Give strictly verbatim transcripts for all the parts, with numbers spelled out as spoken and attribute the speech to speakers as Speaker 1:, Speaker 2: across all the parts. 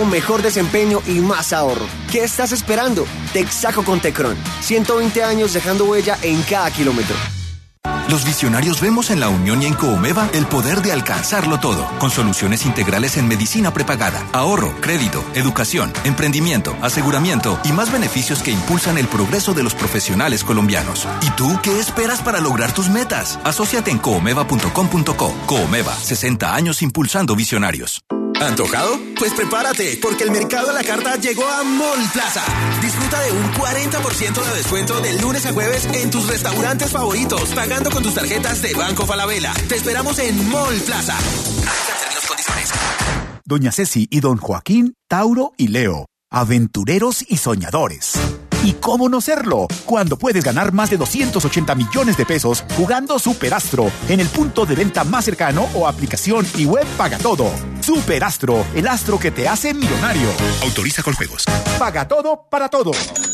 Speaker 1: un mejor desempeño y más ahorro. ¿Qué estás esperando? Texaco con Tecron. ciento veinte años dejando huella en cada kilómetro.
Speaker 2: Los visionarios vemos en la Unión y en Coomeva el poder de alcanzarlo todo, con soluciones integrales en medicina prepagada, ahorro, crédito, educación, emprendimiento, aseguramiento y más beneficios que impulsan el progreso de los profesionales colombianos. ¿Y tú qué esperas para lograr tus metas? Asóciate en coomeva punto com punto co. Coomeva, sesenta años impulsando visionarios.
Speaker 3: ¿Antojado? Pues prepárate, porque el mercado a la carta llegó a Mall Plaza. Disfruta de un cuarenta por ciento de descuento de lunes a jueves en tus restaurantes favoritos, pagando con tus tarjetas de Banco Falabella. Te esperamos en Mall Plaza.
Speaker 4: Doña Ceci y don Joaquín, Tauro y Leo, aventureros y soñadores. ¿Y cómo no serlo? Cuando puedes ganar más de doscientos ochenta millones de pesos jugando Superastro en el punto de venta más cercano o aplicación y web Paga Todo. Superastro, el astro que te hace millonario.
Speaker 5: Autoriza con juegos.
Speaker 4: Paga todo para todo.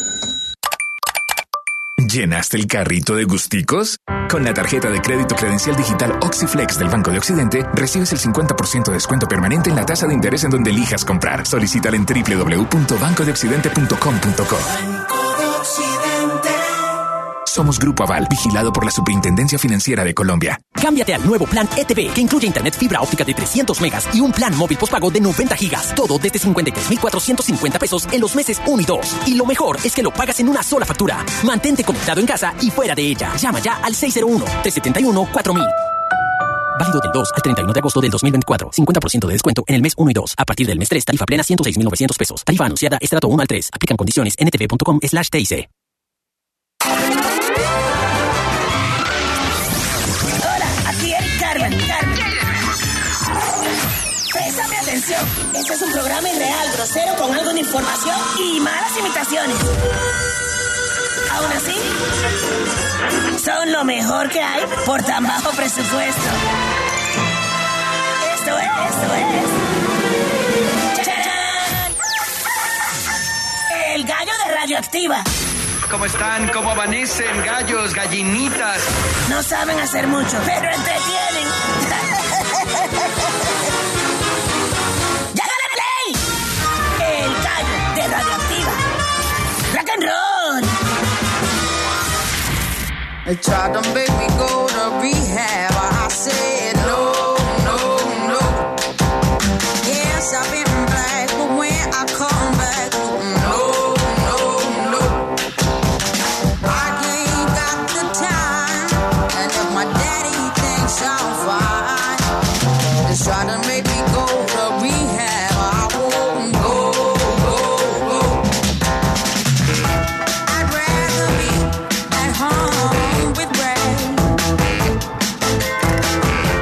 Speaker 5: ¿Llenaste el carrito de gusticos? Con la tarjeta de crédito credencial digital Oxyflex del Banco de Occidente, recibes el cincuenta por ciento de descuento permanente en la tasa de interés en donde elijas comprar. Solicítala en doble u doble u doble u punto banco de occidente punto com punto co.
Speaker 6: Banco de Occidente.
Speaker 5: Somos Grupo Aval, vigilado por la Superintendencia Financiera de Colombia.
Speaker 7: Cámbiate al nuevo plan E T V, que incluye internet fibra óptica de trescientos megas y un plan móvil postpago de noventa gigas. Todo desde cincuenta y tres mil cuatrocientos cincuenta pesos en los meses uno y dos. Y lo mejor es que lo pagas en una sola factura. Mantente conectado en casa y fuera de ella. Llama ya al seis cero uno, tres siete uno, cuatro mil. Válido del dos al treinta y uno de agosto del dos mil veinticuatro. cincuenta por ciento de descuento en el mes uno y dos. A partir del mes tres, tarifa plena ciento seis mil novecientos pesos. Tarifa anunciada estrato uno al tres. Aplican condiciones en ntv punto com slash T I C.
Speaker 8: Carmen, Carmen. Préstame atención. Este es un programa irreal, grosero, con algo de información y malas imitaciones. Aún así, son lo mejor que hay por tan bajo presupuesto. Esto es, esto es. ¡Chachán! El gallo de Radioactiva.
Speaker 9: ¿Cómo están? ¿Cómo amanecen? Gallos, gallinitas.
Speaker 8: No saben hacer mucho, pero entretienen. ¡Llágale play! El gallo de Radioactiva. Rock and roll.
Speaker 10: They tried to make me go to rehab. I said no, no, no. Yes, I've been black, but when I come back, no. Try to make me go to rehab. I won't go, go, go. I'd rather be at home with Ray.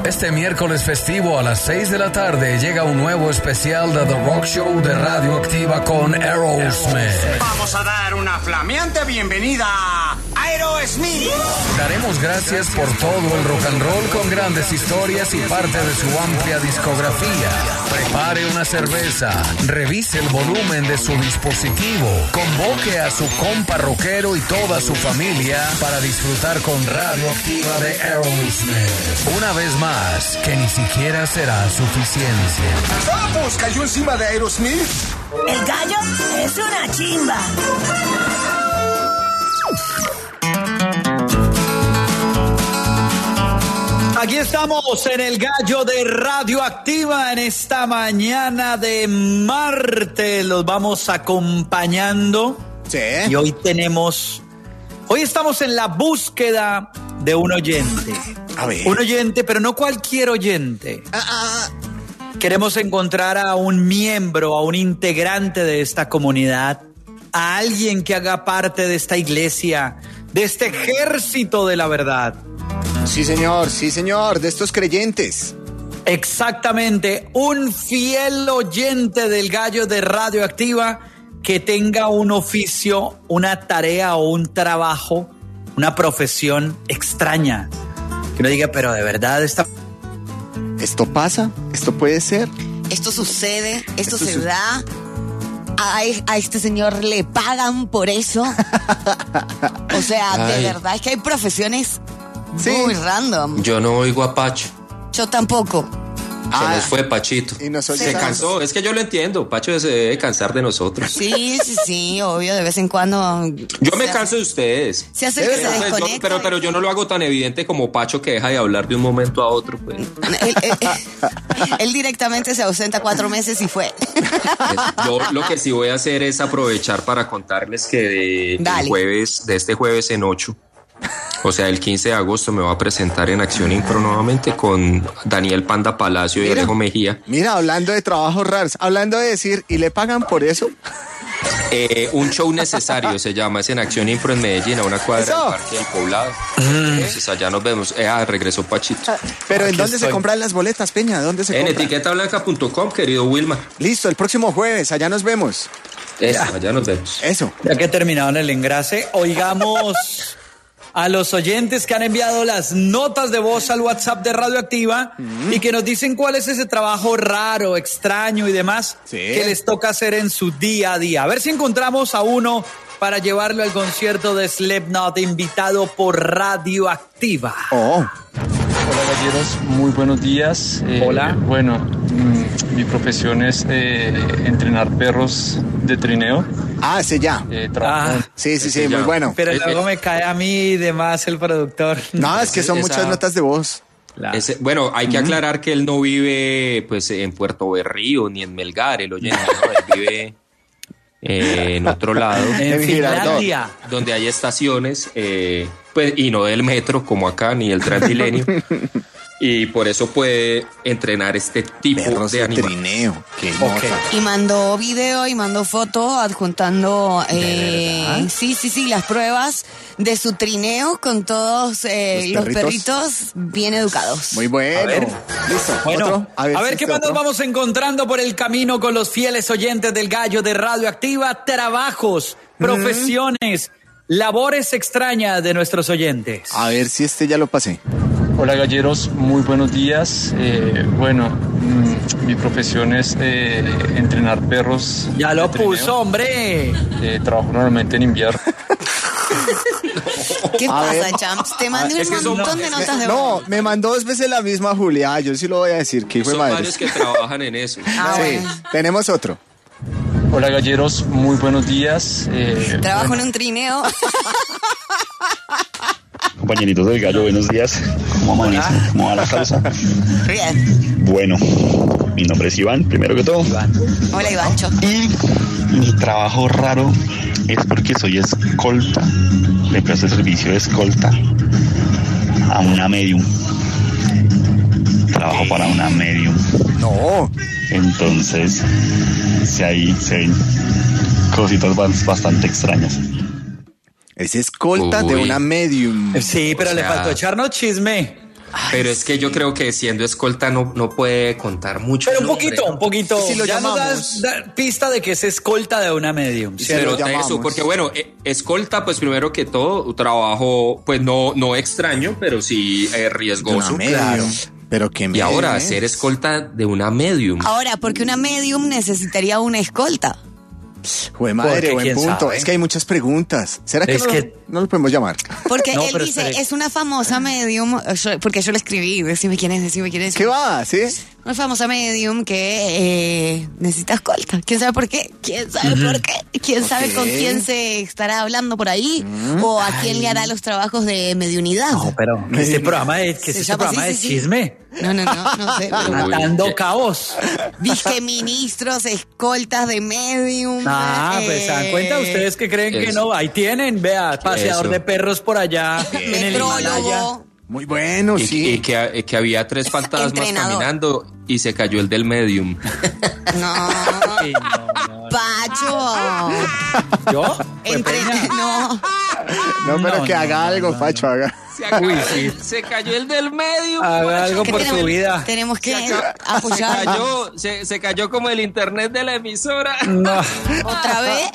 Speaker 11: Este miércoles festivo a las seis de la tarde llega un nuevo especial de The Rock Show de Radioactiva con Aerosmith.
Speaker 12: Vamos a dar una flameante bienvenida a Aerosmith.
Speaker 11: Daremos gracias por todo el rock and roll con grandes historias y parte de su amplia discografía. Prepare una cerveza, revise el volumen de su dispositivo, convoque a su compa rockero y toda su familia para disfrutar con Radioactiva de Aerosmith. Una vez más, que ni siquiera será suficiencia.
Speaker 12: ¡Vamos! ¿Cayó encima de Aerosmith?
Speaker 8: El gallo es una chimba.
Speaker 13: Aquí estamos en el gallo de Radioactiva en esta mañana de martes. Los vamos acompañando.
Speaker 1: Sí.
Speaker 13: Y hoy tenemos... Hoy estamos en la búsqueda de un oyente.
Speaker 1: A ver.
Speaker 13: Un oyente, pero no cualquier oyente.
Speaker 1: Ah, ah.
Speaker 13: Queremos encontrar a un miembro, a un integrante de esta comunidad, a alguien que haga parte de esta iglesia, de este ejército de la verdad.
Speaker 1: Sí, señor, sí, señor, de estos creyentes.
Speaker 13: Exactamente, un fiel oyente del gallo de Radioactiva que tenga un oficio, una tarea o un trabajo, una profesión extraña. Que uno diga, pero de verdad esta...
Speaker 1: ¿Esto pasa? ¿Esto puede ser?
Speaker 14: Esto sucede, esto,
Speaker 1: Esto
Speaker 14: se
Speaker 1: su-
Speaker 14: da. A, a este señor le pagan por eso. O sea,
Speaker 15: Ay.
Speaker 14: de verdad es que hay profesiones
Speaker 1: Sí.
Speaker 14: muy random.
Speaker 15: Yo no oigo a Pacho.
Speaker 14: Yo tampoco.
Speaker 15: Se
Speaker 1: Ah.
Speaker 15: nos fue Pachito.
Speaker 1: Y nosotros-
Speaker 15: Se cansó. Es que yo lo entiendo. Pacho se debe cansar de nosotros.
Speaker 14: Sí, sí, sí, obvio, de vez en cuando.
Speaker 15: Yo me
Speaker 14: se
Speaker 15: canso
Speaker 14: hace-
Speaker 15: de ustedes.
Speaker 14: Se hace que se
Speaker 15: Pero, pues, yo-
Speaker 14: desconecta.
Speaker 15: pero, pero yo no lo hago tan evidente como Pacho, que deja de hablar de un momento a otro. Pues.
Speaker 14: Él, él- él directamente se ausenta cuatro meses y fue.
Speaker 15: Yo lo que sí voy a hacer es aprovechar para contarles que de,
Speaker 14: Dale.
Speaker 15: el jueves, de este jueves en ocho, o sea, el quince de agosto, me voy a presentar en Acción Impro nuevamente con Daniel Panda Palacio y
Speaker 1: Mira.
Speaker 15: Alejo Mejía.
Speaker 1: Mira, hablando de trabajos raros, hablando de decir, ¿y le pagan por eso?
Speaker 15: Eh, un show necesario se llama, es en Acción Impro en Medellín, a una cuadra
Speaker 1: Eso.
Speaker 15: del Parque del Poblado. Entonces allá nos vemos. Eh, ah, regresó Pachito.
Speaker 1: Pero ¿en
Speaker 13: Aquí
Speaker 1: dónde se
Speaker 13: estoy.
Speaker 1: compran las boletas, Peña? ¿Dónde se
Speaker 15: En
Speaker 1: compran?
Speaker 15: etiqueta blanca punto com, querido Wilma.
Speaker 1: Listo, el próximo jueves, allá nos vemos.
Speaker 15: Eso, allá nos vemos.
Speaker 1: Eso.
Speaker 13: Ya que terminaron el engrase, oigamos a los oyentes que han enviado las notas de voz al WhatsApp de Radioactiva y que nos dicen cuál es ese trabajo raro, extraño y demás
Speaker 1: Sí.
Speaker 13: que les toca hacer en su día a día. A ver si encontramos a uno para llevarlo al concierto de Slipknot invitado por Radioactiva.
Speaker 1: Oh.
Speaker 16: Hola galleros, muy buenos días. Eh,
Speaker 13: Hola.
Speaker 16: Bueno, mm, mi profesión es eh, entrenar perros de trineo.
Speaker 1: Ah, ese ya.
Speaker 16: Eh, trabajo-
Speaker 13: Ah,
Speaker 1: Sí, sí, sí,
Speaker 15: Ese ya.
Speaker 1: muy bueno.
Speaker 13: pero
Speaker 15: Eh,
Speaker 13: luego
Speaker 15: eh.
Speaker 13: me cae a mí y demás el productor.
Speaker 1: No, es que son
Speaker 15: Esa-
Speaker 1: muchas notas de voz.
Speaker 13: La-
Speaker 15: Ese- bueno, hay que aclarar que él no vive pues en Puerto Berrío ni en Melgar, el oyente, ¿no? Él vive eh, en otro lado.
Speaker 13: En
Speaker 1: En Girardot.
Speaker 13: Finlandia.
Speaker 15: Donde hay estaciones, eh, pues, y no del metro como acá, ni el Transmilenio. Y por eso puede entrenar este tipo
Speaker 1: Perros
Speaker 15: de
Speaker 1: de
Speaker 15: animales.
Speaker 1: trineo. Qué
Speaker 13: Ok.
Speaker 1: nota.
Speaker 14: Y mandó video y mandó foto adjuntando, eh, sí, sí, sí, las pruebas de su trineo con todos eh,
Speaker 1: Los
Speaker 14: los,
Speaker 1: perritos.
Speaker 14: perritos bien educados.
Speaker 1: Muy bueno.
Speaker 13: A ver.
Speaker 1: Listo.
Speaker 13: Bueno,
Speaker 1: ¿Otro?
Speaker 13: a ver,
Speaker 1: si
Speaker 13: qué
Speaker 1: este
Speaker 13: más nos
Speaker 1: otro.
Speaker 13: vamos encontrando por el camino con los fieles oyentes del gallo de Radioactiva, trabajos, profesiones, labores extrañas de nuestros oyentes.
Speaker 1: A ver si este ya lo pasé.
Speaker 16: Hola galleros, muy buenos días. Eh, bueno, mm, mi profesión es eh, entrenar perros.
Speaker 13: Ya lo
Speaker 16: de trineo.
Speaker 13: puso, hombre.
Speaker 16: Eh, trabajo normalmente en invierno.
Speaker 14: ¿Qué
Speaker 1: A
Speaker 14: pasa,
Speaker 1: ver.
Speaker 14: Champs? Te mandé
Speaker 15: Ah, es
Speaker 14: un
Speaker 15: que son-
Speaker 14: montón de notas de
Speaker 1: No,
Speaker 14: voz.
Speaker 1: me mandó dos veces la misma Julia. Yo sí lo voy a decir. Que hijo de
Speaker 15: Son
Speaker 1: madre.
Speaker 15: varios que trabajan en eso.
Speaker 14: Ah,
Speaker 1: Sí,
Speaker 14: bueno.
Speaker 1: tenemos otro.
Speaker 16: Hola galleros, muy buenos días. Eh,
Speaker 14: Trabajo en un trineo.
Speaker 17: Compañeritos del gallo, buenos días. ¿Cómo amanecen? ¿Cómo va la causa?
Speaker 14: Bien.
Speaker 17: Bueno, mi nombre es Iván, primero que todo.
Speaker 14: Hola, Ivancho.
Speaker 17: Y mi trabajo raro es porque soy escolta. Le presto servicio de escolta a una medium. Trabajo para una medium.
Speaker 1: No.
Speaker 17: Entonces, sí, ahí se ven cositas bas- bastante extrañas.
Speaker 1: Es escolta de
Speaker 15: Uy.
Speaker 1: una medium.
Speaker 13: Sí, pero
Speaker 15: O
Speaker 13: le
Speaker 15: sea-
Speaker 13: faltó echarnos chisme.
Speaker 15: Pero es que yo creo que siendo escolta no, no puede contar mucho.
Speaker 13: Pero un poquito, un poquito.
Speaker 14: Si lo
Speaker 13: ya nos
Speaker 14: llamamos.
Speaker 13: das da- pista de que es escolta de una medium. ¿cierto?
Speaker 15: Pero
Speaker 14: lo
Speaker 15: te eso,
Speaker 14: llamamos.
Speaker 15: porque bueno, eh, escolta, pues primero que todo, un trabajo, pues no, no extraño, pero sí eh, riesgoso.
Speaker 18: Una medium. Pero que
Speaker 15: Y ahora, ser escolta de una medium.
Speaker 14: Ahora, porque una medium necesitaría una escolta.
Speaker 18: Jue madre,
Speaker 13: Porque
Speaker 18: buen
Speaker 13: quién
Speaker 18: punto.
Speaker 13: sabe.
Speaker 18: Es que hay muchas preguntas. ¿Será que,
Speaker 13: Es
Speaker 18: no,
Speaker 13: que-
Speaker 18: no lo podemos llamar?
Speaker 14: Porque
Speaker 13: No,
Speaker 14: él
Speaker 13: pero
Speaker 14: dice,
Speaker 13: espere.
Speaker 14: es una famosa medium, yo- porque yo le escribí, decime quién es, decime quién es.
Speaker 18: ¿Qué va? ¿Sí?
Speaker 14: Una famosa medium que eh, necesita escolta. ¿Quién sabe por qué? ¿Quién sabe por qué? ¿Quién sabe con
Speaker 18: Ok.
Speaker 14: quién se estará hablando por ahí? ¿O a quién le hará los trabajos de mediunidad?
Speaker 13: No, pero que este programa es, que
Speaker 14: Se
Speaker 13: este
Speaker 14: llama
Speaker 13: programa
Speaker 14: así,
Speaker 13: de
Speaker 14: sí, sí.
Speaker 13: chisme.
Speaker 14: No, no, no, no sé. pero-
Speaker 13: Matando
Speaker 15: ¿qué?
Speaker 13: cabos.
Speaker 14: Dije ministros, escoltas de medium.
Speaker 13: Ah, pues se dan cuenta ustedes que creen que
Speaker 15: Eso.
Speaker 13: no. Ahí tienen, vea, paseador
Speaker 15: Eso.
Speaker 13: de perros por allá en el Himalaya.
Speaker 14: Metrólogo.
Speaker 18: Muy bueno,
Speaker 15: Y,
Speaker 18: sí.
Speaker 15: y que, y que había tres fantasmas
Speaker 14: Entrenador.
Speaker 15: caminando y se cayó el del medium.
Speaker 14: No,
Speaker 13: Ay, no, no.
Speaker 14: Pacho.
Speaker 13: ¿Yo?
Speaker 14: Entre...
Speaker 13: Peña?
Speaker 14: No.
Speaker 18: No, pero
Speaker 13: No,
Speaker 18: que
Speaker 13: no,
Speaker 18: haga
Speaker 13: no,
Speaker 18: algo,
Speaker 13: no,
Speaker 18: Pacho, haga.
Speaker 15: Se, acabó-
Speaker 13: Uy, sí.
Speaker 15: se cayó el del medium.
Speaker 13: Haga algo
Speaker 14: ¿Qué
Speaker 13: por
Speaker 14: tenemos?
Speaker 13: su vida.
Speaker 14: Tenemos que
Speaker 15: Se
Speaker 14: apoyar.
Speaker 15: cayó, se, se cayó como el internet de la emisora.
Speaker 13: No.
Speaker 14: ¿Otra vez?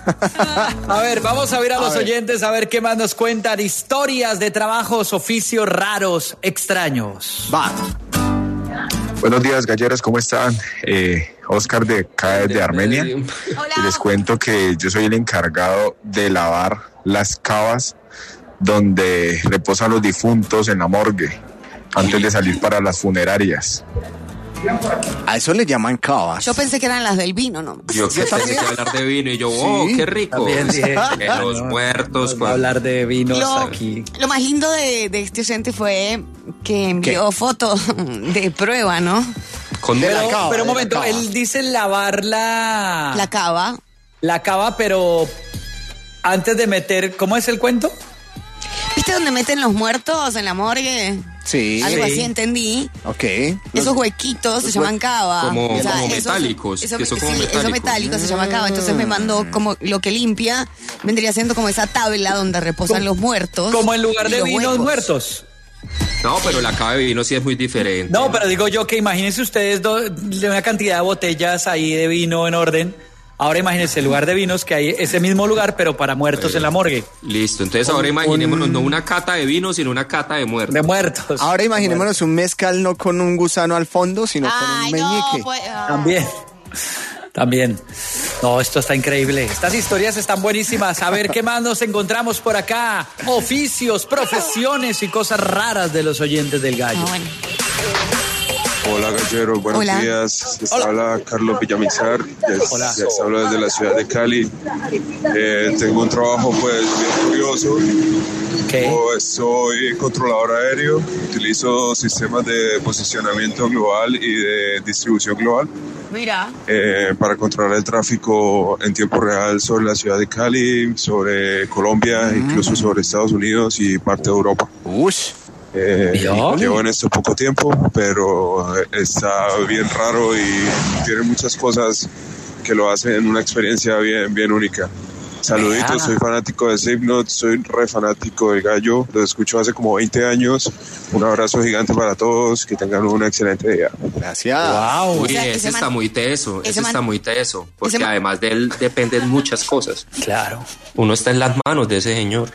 Speaker 13: A ver, vamos a ver a,
Speaker 18: A
Speaker 13: los
Speaker 18: ver.
Speaker 13: oyentes a ver qué más nos cuentan. Historias de trabajos, oficios raros, extraños.
Speaker 18: Va.
Speaker 19: Buenos días, galleros, ¿cómo están? Eh, Oscar de acá desde Armenia.
Speaker 15: Medium.
Speaker 19: Y les cuento que yo soy el encargado de lavar las cavas donde reposan los difuntos en la morgue antes de salir para las funerarias.
Speaker 18: A eso le llaman cavas.
Speaker 14: Yo pensé que eran las del vino, ¿no?
Speaker 15: Yo que pensé que iba a hablar de vino y yo, oh,
Speaker 18: Sí.
Speaker 15: qué rico.
Speaker 13: También dije,
Speaker 15: Que los
Speaker 13: no,
Speaker 15: muertos.
Speaker 13: vamos a hablar de vinos
Speaker 14: Lo,
Speaker 13: aquí.
Speaker 14: lo más lindo de, de este oyente fue que envió fotos de prueba, ¿no?
Speaker 15: Con
Speaker 18: De la
Speaker 13: Pero,
Speaker 18: cava,
Speaker 13: pero un
Speaker 18: de la
Speaker 13: momento,
Speaker 18: cava.
Speaker 13: él dice lavar la,
Speaker 14: La cava.
Speaker 13: la cava, pero antes de meter, ¿cómo es el cuento?
Speaker 14: ¿Viste dónde meten los muertos en la morgue?
Speaker 18: Sí.
Speaker 14: Algo
Speaker 13: Sí.
Speaker 14: así entendí.
Speaker 18: Ok.
Speaker 14: Esos huequitos se llaman cava.
Speaker 15: Como-
Speaker 14: O sea,
Speaker 15: como
Speaker 14: esos-
Speaker 15: metálicos,
Speaker 14: Esos,
Speaker 15: que son
Speaker 14: sí,
Speaker 15: como
Speaker 14: esos
Speaker 15: metálicos.
Speaker 14: metálicos se llama cava. Entonces me mandó como lo que limpia, vendría siendo como esa tabla donde reposan los muertos.
Speaker 13: Como en lugar
Speaker 14: y
Speaker 13: de
Speaker 14: los
Speaker 13: vinos
Speaker 14: huecos.
Speaker 13: muertos.
Speaker 15: No, pero la cava de vino sí es muy diferente.
Speaker 13: No, pero digo yo que imagínense ustedes do- de una cantidad de botellas ahí de vino en orden. Ahora imagínense el lugar de vinos que hay ese mismo lugar, pero para muertos en la morgue.
Speaker 15: Listo, entonces ahora imaginémonos no una cata de vino, sino una cata de muertos.
Speaker 13: De muertos.
Speaker 18: Ahora imaginémonos un mezcal no con un gusano al fondo, sino con
Speaker 14: Ay,
Speaker 18: un
Speaker 14: no,
Speaker 18: meñique.
Speaker 14: pues, ah.
Speaker 13: También. También. No, esto está increíble. Estas historias están buenísimas. A ver qué más nos encontramos por acá. Oficios, profesiones y cosas raras de los oyentes del gallo.
Speaker 14: Ah, bueno.
Speaker 19: Hola, galleros, buenos
Speaker 14: Hola.
Speaker 19: días. Les habla Carlos Villamizar. Les,
Speaker 13: Hola.
Speaker 19: les hablo desde la ciudad de Cali. Eh, tengo un trabajo, pues, bien curioso.
Speaker 13: ¿Qué?
Speaker 19: Pues, soy controlador aéreo. Utilizo sistemas de posicionamiento global y de distribución global
Speaker 14: Mira.
Speaker 19: eh, para controlar el tráfico en tiempo real sobre la ciudad de Cali, sobre Colombia, incluso sobre Estados Unidos y parte de Europa.
Speaker 18: Ush.
Speaker 19: Eh,
Speaker 13: ¿Yo?
Speaker 19: llevo en esto poco tiempo, pero eh, está bien raro y tiene muchas cosas que lo hacen una experiencia bien, bien única. Saluditos,
Speaker 13: Vea.
Speaker 19: soy fanático de Slipknot, soy re fanático del gallo, lo escucho hace como veinte años. Un abrazo gigante para todos, que tengan un excelente día.
Speaker 18: Gracias.
Speaker 13: Wow.
Speaker 15: Uy,
Speaker 14: O sea,
Speaker 15: ese,
Speaker 14: ese
Speaker 15: está
Speaker 14: man-
Speaker 15: muy teso,
Speaker 14: ese
Speaker 15: ese
Speaker 14: man-
Speaker 15: está muy teso, porque
Speaker 14: ese man-
Speaker 15: además de él dependen muchas cosas.
Speaker 13: Claro.
Speaker 15: Uno está en las manos de ese señor.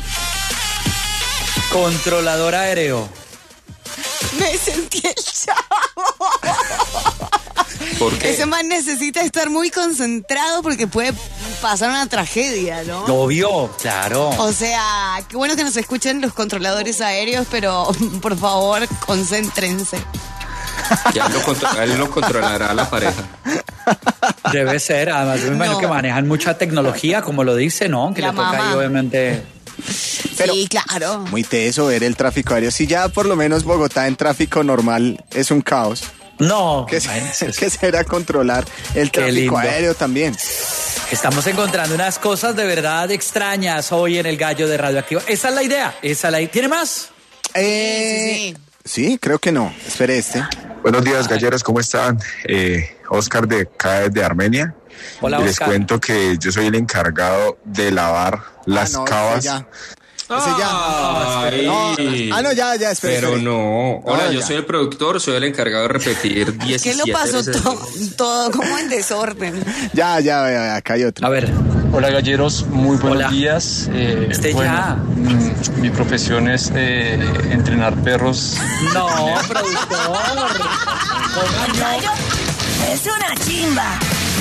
Speaker 13: Controlador aéreo.
Speaker 14: Me sentí el chavo.
Speaker 15: ¿Por qué?
Speaker 14: Ese man necesita estar muy concentrado porque puede pasar una tragedia, ¿no?
Speaker 13: Obvio, claro.
Speaker 14: O sea, qué bueno que nos escuchen los controladores aéreos, pero por favor, concéntrense.
Speaker 15: Ya lo contro- él lo controlará a la pareja.
Speaker 13: Debe ser. Además, yo me imagino
Speaker 14: No.
Speaker 13: que manejan mucha tecnología, como lo dice, ¿no? Que
Speaker 14: La
Speaker 13: le toca
Speaker 14: mamá.
Speaker 13: ahí, obviamente.
Speaker 18: Pero-
Speaker 14: sí, claro.
Speaker 18: Muy teso ver el tráfico aéreo. Si ya por lo menos Bogotá en tráfico normal es un caos.
Speaker 13: No.
Speaker 18: ¿Qué, ¿qué será controlar el
Speaker 13: Qué
Speaker 18: tráfico
Speaker 13: lindo.
Speaker 18: aéreo también?
Speaker 13: Estamos encontrando unas cosas de verdad extrañas hoy en el gallo de Radioactiva. Esa es la idea. Esa es la... ¿Tiene más?
Speaker 18: Eh, sí, creo que no. Espere este.
Speaker 19: Buenos días, galleros, ¿cómo están? Eh, Oscar de acá desde Armenia.
Speaker 13: Hola,
Speaker 19: Y les
Speaker 13: Oscar.
Speaker 19: cuento que yo soy el encargado de lavar las
Speaker 18: Ah, no,
Speaker 19: cavas
Speaker 18: ya. Ese ya.
Speaker 15: Ay.
Speaker 18: No, ah, no, ya, ya, espera.
Speaker 15: Pero
Speaker 18: espera.
Speaker 15: no. Hola,
Speaker 18: No,
Speaker 15: yo
Speaker 18: ya.
Speaker 15: soy el productor, soy el encargado de repetir
Speaker 14: ¿Qué
Speaker 15: diecisiete
Speaker 14: lo pasó
Speaker 15: veces.
Speaker 14: to- todo como en desorden?
Speaker 18: Ya, ya, ya, acá hay otro.
Speaker 13: A ver.
Speaker 16: Hola galleros, muy buenos
Speaker 13: Hola.
Speaker 16: días. Eh,
Speaker 13: Este
Speaker 16: bueno,
Speaker 13: ya.
Speaker 16: mm, mi profesión es eh, entrenar perros.
Speaker 13: No, productor.
Speaker 8: El gallo es una chimba.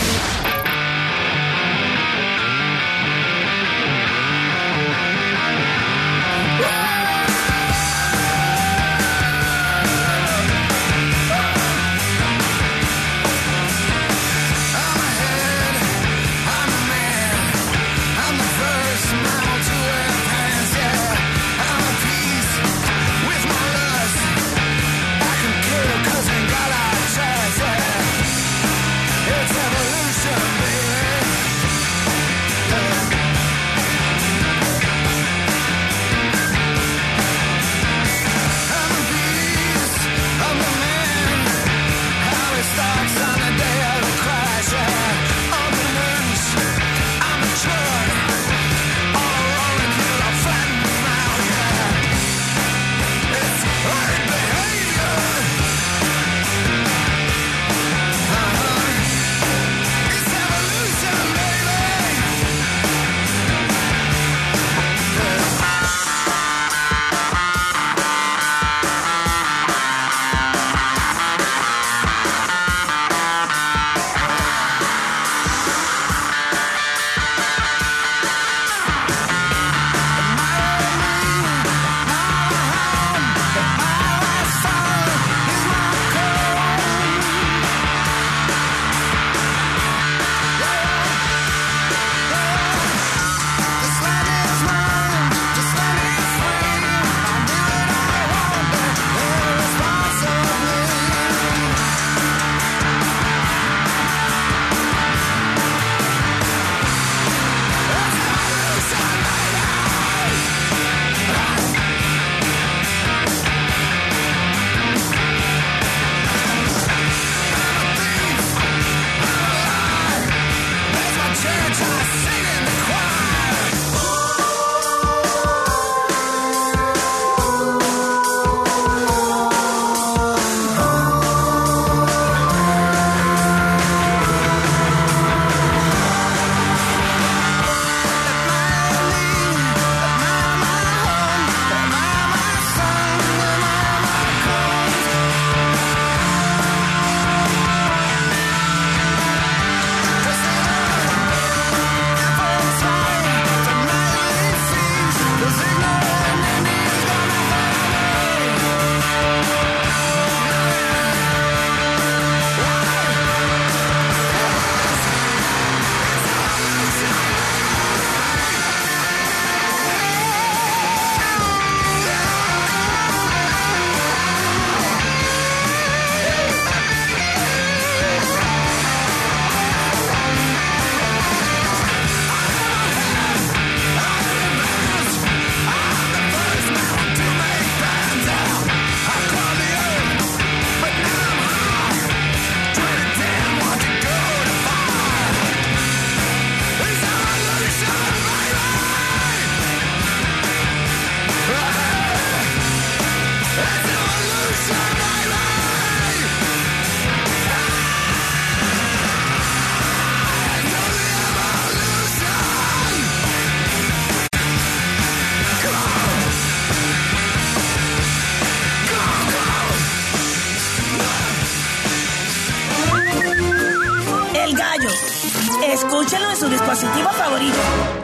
Speaker 8: Escúchenlo en su dispositivo favorito.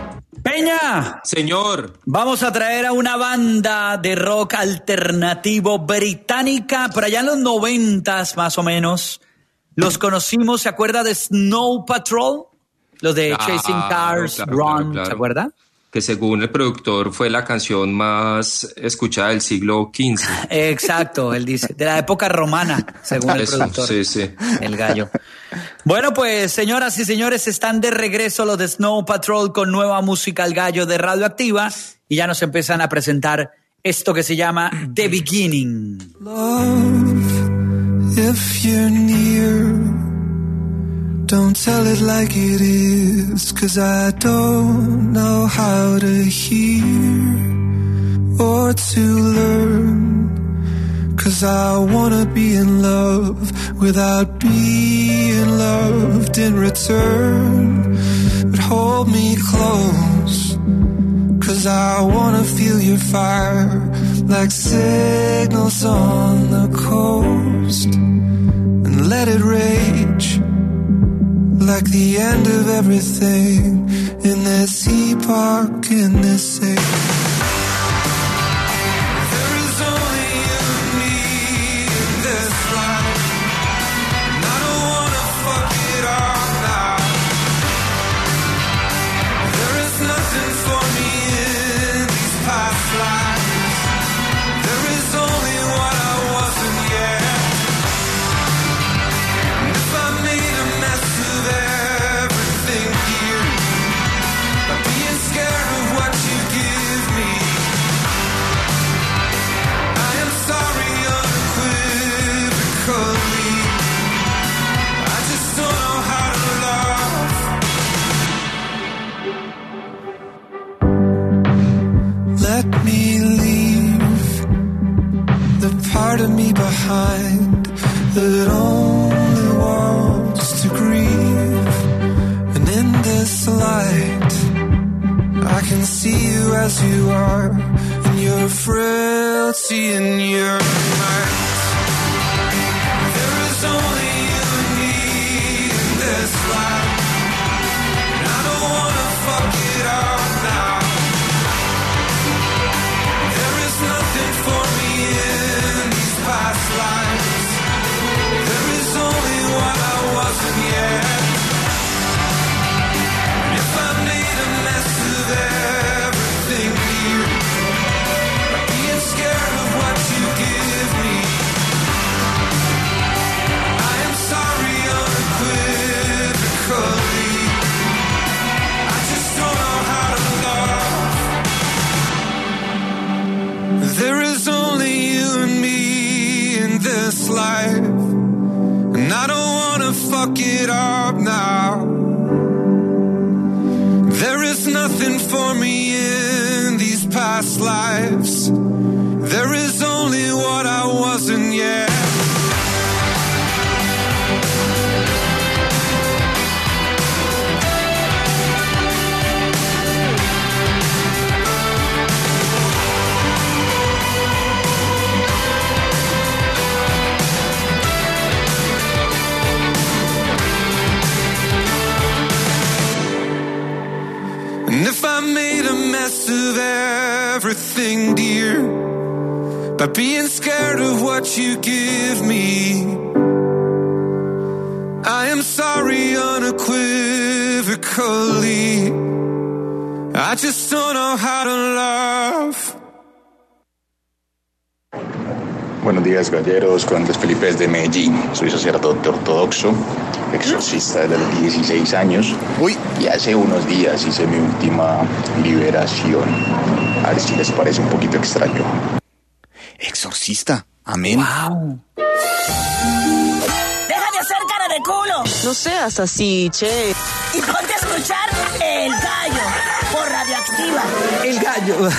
Speaker 13: Peña.
Speaker 15: Señor.
Speaker 13: Vamos a traer a una banda de rock alternativo británica, por allá en los noventas más o menos. Los conocimos, ¿se acuerda de Snow Patrol? Los de
Speaker 15: Claro,
Speaker 13: Chasing Cars,
Speaker 15: claro,
Speaker 13: Run,
Speaker 15: claro, claro.
Speaker 13: ¿se acuerda?
Speaker 15: Que según el productor fue la canción más escuchada del siglo quince.
Speaker 13: Exacto, él dice, de la época romana, según el
Speaker 15: Eso,
Speaker 13: productor.
Speaker 15: sí, sí.
Speaker 13: El gallo. Bueno, pues, señoras y señores, están de regreso los de Snow Patrol con nueva música al gallo de Radioactiva y ya nos empiezan a presentar esto que se llama The Beginning.
Speaker 6: Love, if you're near, don't tell it like it is, 'cause I don't know how to hear. or to learn. 'Cause I wanna be in love without being loved in return. But hold me close, 'cause I wanna feel your fire like signals on the coast. And let it rage like the end of everything in this epoch, in this age. Part of me behind that only wants to grieve. And in this light I can see you as you are, in your frailty and your might. There is only you and me in this life, and I don't wanna fuck it up now. There is nothing for me in past lives. There is only what I wasn't yet. And if I made a mess of everything here, by being scared of what you give me, I am sorry unequivocally. I just don't know how to love. There is only you and me in this life, and I don't wanna fuck it up now. There is nothing for me in these past lives. There is only what I wasn't yet. And if I made a mess of everything, dear, by being scared of what you give me, I am sorry unequivocally. I just don't know how to love.
Speaker 17: Buenos días, galleros. Juan Andrés Felipe de Medellín. Soy sacerdote ortodoxo, exorcista desde los dieciséis años. Uy, y hace unos días hice mi última liberación. A ver si les parece un poquito extraño.
Speaker 18: Exorcista. Amén.
Speaker 14: Wow.
Speaker 8: ¡Deja de hacer cara de culo!
Speaker 20: No seas así, che.
Speaker 8: Y ponte a escuchar El Gallo por Radioactiva.
Speaker 13: El Gallo.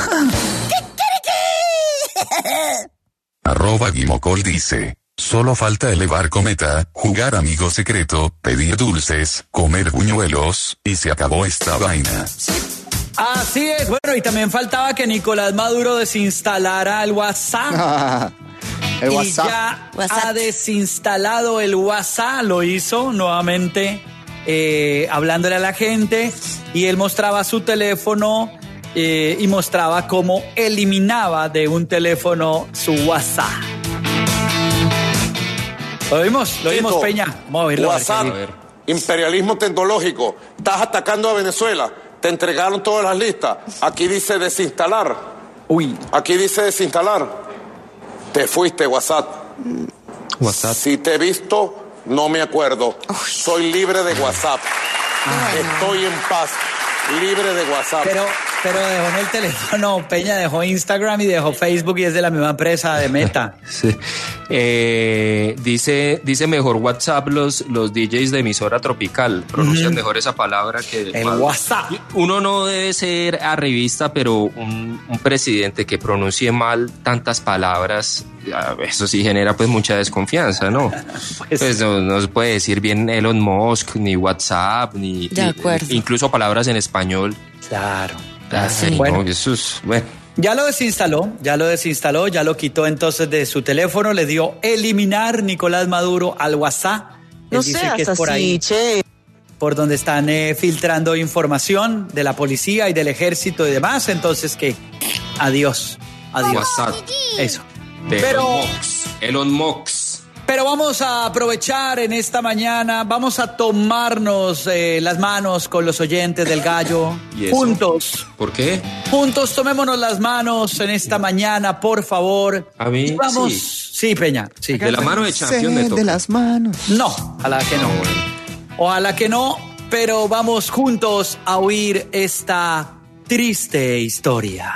Speaker 21: Arroba Guimocol dice: solo falta elevar cometa, jugar amigo secreto, pedir dulces, comer buñuelos, y se acabó esta vaina.
Speaker 13: Así es. Bueno, y también faltaba que Nicolás Maduro desinstalara el WhatsApp.
Speaker 18: el
Speaker 13: y
Speaker 18: WhatsApp.
Speaker 13: ya
Speaker 14: WhatsApp.
Speaker 13: ha desinstalado el WhatsApp. Lo hizo nuevamente eh, hablándole a la gente. Y él mostraba su teléfono eh, y mostraba cómo eliminaba de un teléfono su WhatsApp. ¿Lo vimos? ¿Lo vimos, Peña? Vamos a verlo.
Speaker 22: WhatsApp,
Speaker 13: a ver.
Speaker 22: imperialismo tecnológico. Estás atacando a Venezuela. Te entregaron todas las listas. Aquí dice desinstalar.
Speaker 13: Uy.
Speaker 22: Aquí dice desinstalar. Te fuiste, WhatsApp.
Speaker 15: WhatsApp.
Speaker 22: Si te he visto, no me acuerdo. Soy libre de WhatsApp. Estoy en paz. Libre de WhatsApp.
Speaker 13: Pero, Pero dejó en el teléfono, Peña dejó Instagram y dejó Facebook y es de la misma empresa de Meta.
Speaker 15: Sí. Eh, dice, dice mejor WhatsApp los, los D Js de emisora tropical. Pronuncian uh-huh. mejor esa palabra que...
Speaker 13: El mal. WhatsApp.
Speaker 15: Uno no debe ser arribista, pero un, un presidente que pronuncie mal tantas palabras, eso sí genera pues mucha desconfianza, ¿no? pues, pues no, no se puede decir bien Elon Musk, ni WhatsApp, ni,
Speaker 14: de acuerdo.
Speaker 15: ni incluso palabras en español.
Speaker 13: Claro.
Speaker 15: Ah, sí. Bueno, eso es, bueno.
Speaker 13: Ya lo desinstaló, ya lo desinstaló, ya lo quitó entonces de su teléfono, le dio eliminar Nicolás Maduro al WhatsApp.
Speaker 20: No
Speaker 13: Él dice
Speaker 20: seas
Speaker 13: que es por
Speaker 20: así,
Speaker 13: ahí,
Speaker 20: che.
Speaker 13: por donde están eh, filtrando información de la policía y del ejército y demás, entonces que adiós, adiós.
Speaker 15: WhatsApp.
Speaker 13: Eso.
Speaker 15: De
Speaker 13: Pero,
Speaker 15: Elon Musk. Elon Musk.
Speaker 13: Pero vamos a aprovechar en esta mañana, vamos a tomarnos eh, las manos con los oyentes del Gallo, juntos.
Speaker 15: ¿Por qué?
Speaker 13: Juntos, tomémonos las manos en esta mañana, por favor.
Speaker 15: A mí,
Speaker 13: y vamos,
Speaker 15: sí.
Speaker 13: Sí, Peña. Sí.
Speaker 15: De la mano de Champion de toque.
Speaker 18: De las manos.
Speaker 13: No, ojalá que no. Ojalá que no, pero vamos juntos a oír esta triste historia.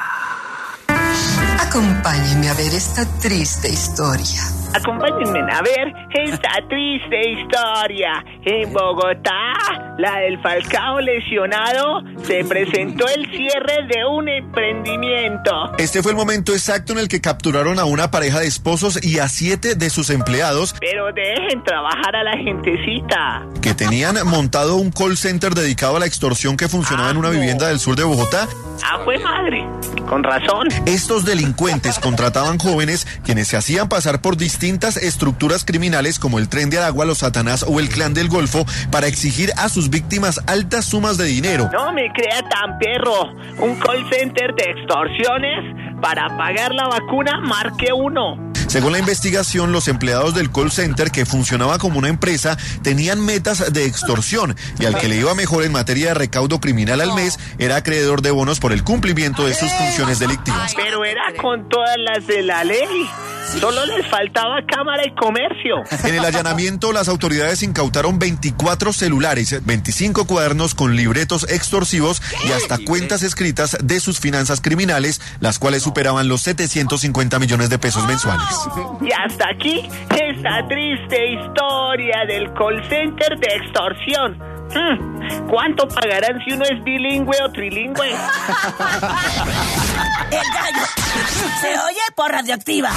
Speaker 2: Acompáñenme a ver esta triste historia.
Speaker 3: Acompáñenme a ver esta triste historia. En Bogotá, la del Falcao lesionado, se presentó el cierre de un emprendimiento.
Speaker 23: Este fue el momento exacto en el que capturaron a una pareja de esposos y a siete de sus empleados.
Speaker 3: Pero dejen trabajar a la gentecita.
Speaker 23: Que tenían montado un call center dedicado a la extorsión que funcionaba ah, en una no. vivienda del sur de Bogotá.
Speaker 3: Ah, fue madre. Con razón.
Speaker 23: Estos delincuentes contrataban jóvenes quienes se hacían pasar por distintas estructuras criminales como el Tren de Aragua, los Satanás o el Clan del Golfo para exigir a sus víctimas altas sumas de dinero.
Speaker 3: No me crea tan perro. Un call center de extorsiones para pagar la vacuna marque uno.
Speaker 23: Según la investigación, los empleados del call center, que funcionaba como una empresa, tenían metas de extorsión y al que le iba mejor en materia de recaudo criminal al mes era acreedor de bonos por el cumplimiento de sus funciones delictivas.
Speaker 3: Pero era con todas las de la ley. Solo les faltaba Cámara y Comercio.
Speaker 23: En el allanamiento, las autoridades incautaron veinticuatro celulares, veinticinco cuadernos con libretos extorsivos y hasta cuentas escritas de sus finanzas criminales, las cuales superaban los setecientos cincuenta millones de pesos mensuales.
Speaker 3: Y hasta aquí esta triste historia del call center de extorsión. Hmm, ¿cuánto pagarán si uno es bilingüe o trilingüe?
Speaker 8: El Gallo se oye por Radioactiva.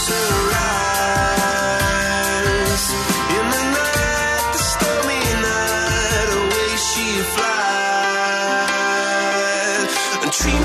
Speaker 6: sunrise. In the night, the stormy night, away she flies. And dream of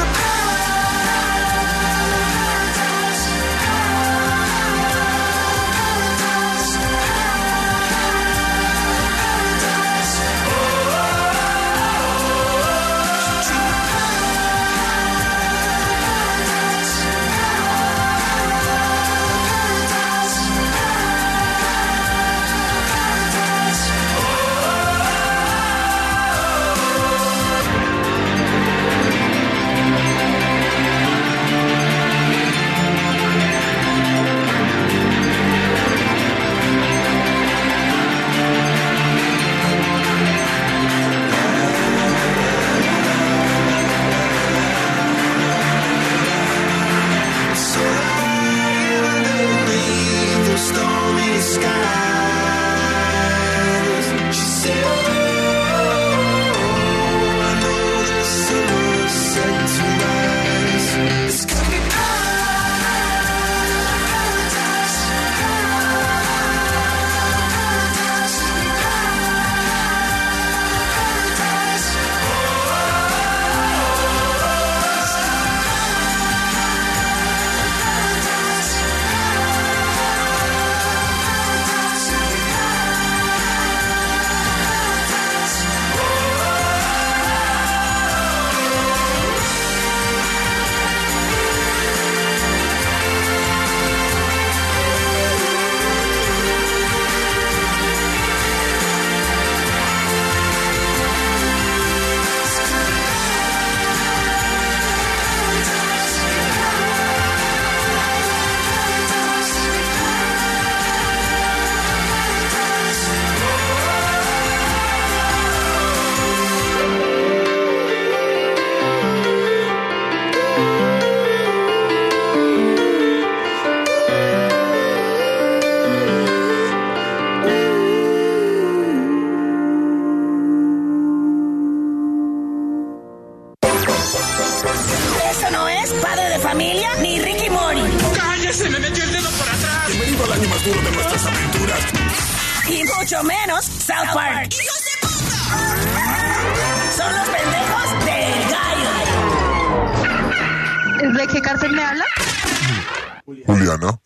Speaker 21: Juliana.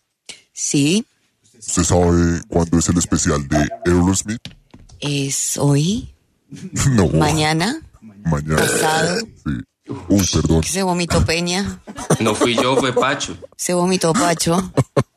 Speaker 14: Sí.
Speaker 21: ¿Usted sabe cuándo es el especial de Aerosmith?
Speaker 14: ¿Es hoy?
Speaker 21: No.
Speaker 14: ¿Mañana?
Speaker 21: Mañana.
Speaker 14: ¿Pasado?
Speaker 21: Sí. Uy, perdón.
Speaker 14: ¿Que se vomitó Peña?
Speaker 15: No fui yo, fue Pacho.
Speaker 14: Se vomitó Pacho.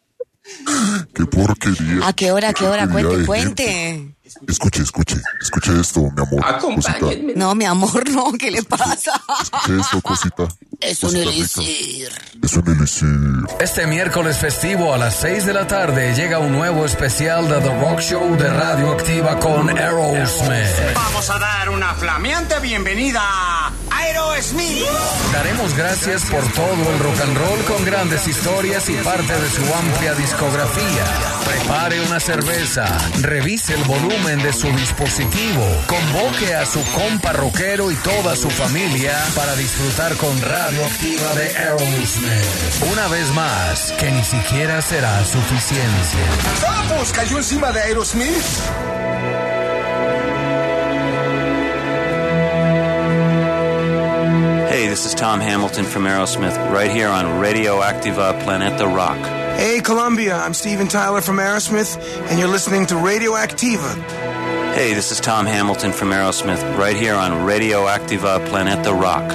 Speaker 21: Qué porquería.
Speaker 14: ¿A qué hora? ¿A qué hora? Cuente, cuente.
Speaker 21: Gente. Escuche, escuche, escuche esto, mi amor.
Speaker 15: Acompáñenme.
Speaker 14: No, mi amor, no, ¿qué le pasa?
Speaker 21: Escuche esto, cosita.
Speaker 14: Es un elixir.
Speaker 21: Es un elixir.
Speaker 11: Este miércoles festivo a las seis de la tarde llega un nuevo especial de The Rock Show de Radio Activa con Aerosmith.
Speaker 12: Vamos a dar una flameante bienvenida a Aerosmith.
Speaker 11: Daremos gracias por todo el rock and roll con grandes historias y parte de su amplia discografía. Prepare una cerveza, revise el volumen de su dispositivo, convoque a su compa rockero y toda su familia para disfrutar con Radio Activa de Aerosmith. Una vez más, que ni siquiera será suficiencia.
Speaker 12: ¡Vamos! ¿Cayó encima de Aerosmith?
Speaker 4: Hey, this is Tom Hamilton from Aerosmith, right here on Radio Activa Planeta Rock.
Speaker 6: Hey, Colombia, I'm Steven Tyler from Aerosmith, and you're listening to Radio Activa.
Speaker 4: Hey, this is Tom Hamilton from Aerosmith, right here on Radio Activa Planeta Rock.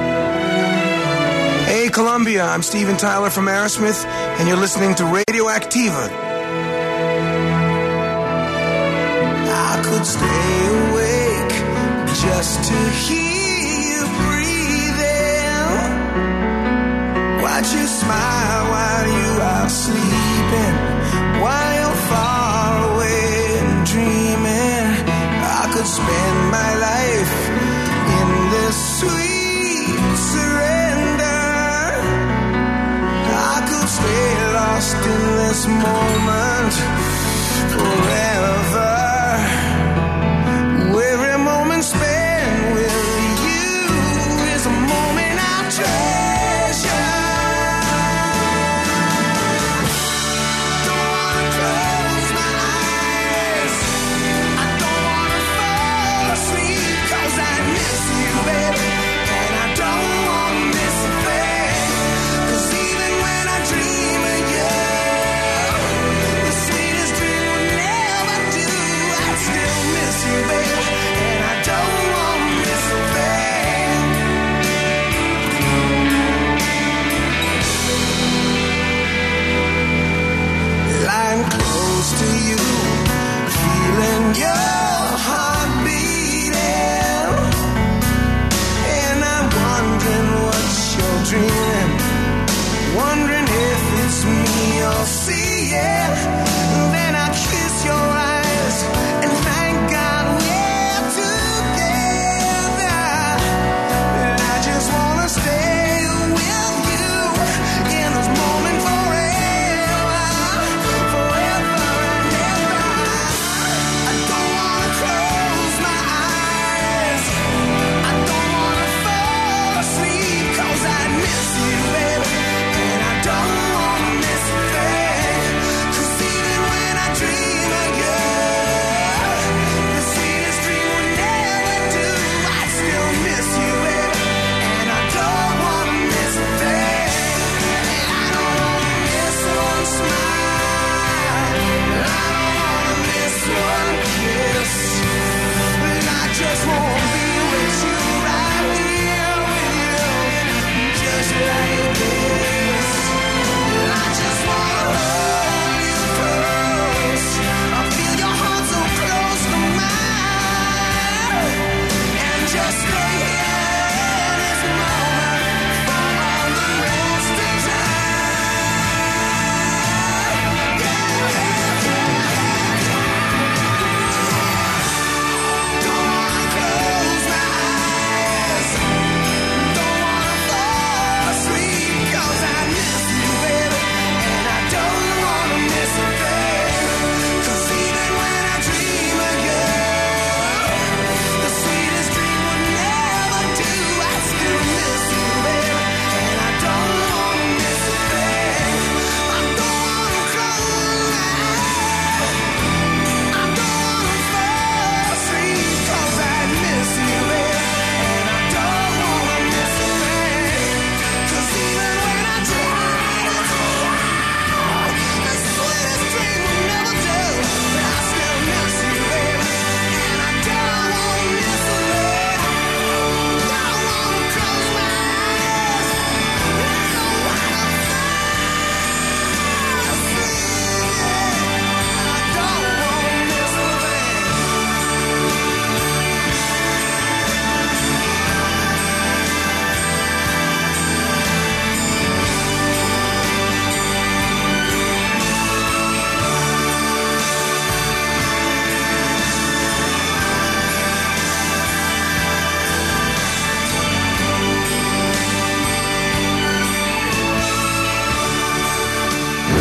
Speaker 6: Hey, Colombia, I'm Steven Tyler from Aerosmith, and you're listening to Radio Activa. I could stay awake just to hear you breathing. Watch you smile while you are sleeping, while you're far away and dreaming. I could spend my life in this sweet surrender. I could stay lost in this moment forever. Every moment spent with you is a moment I treasure.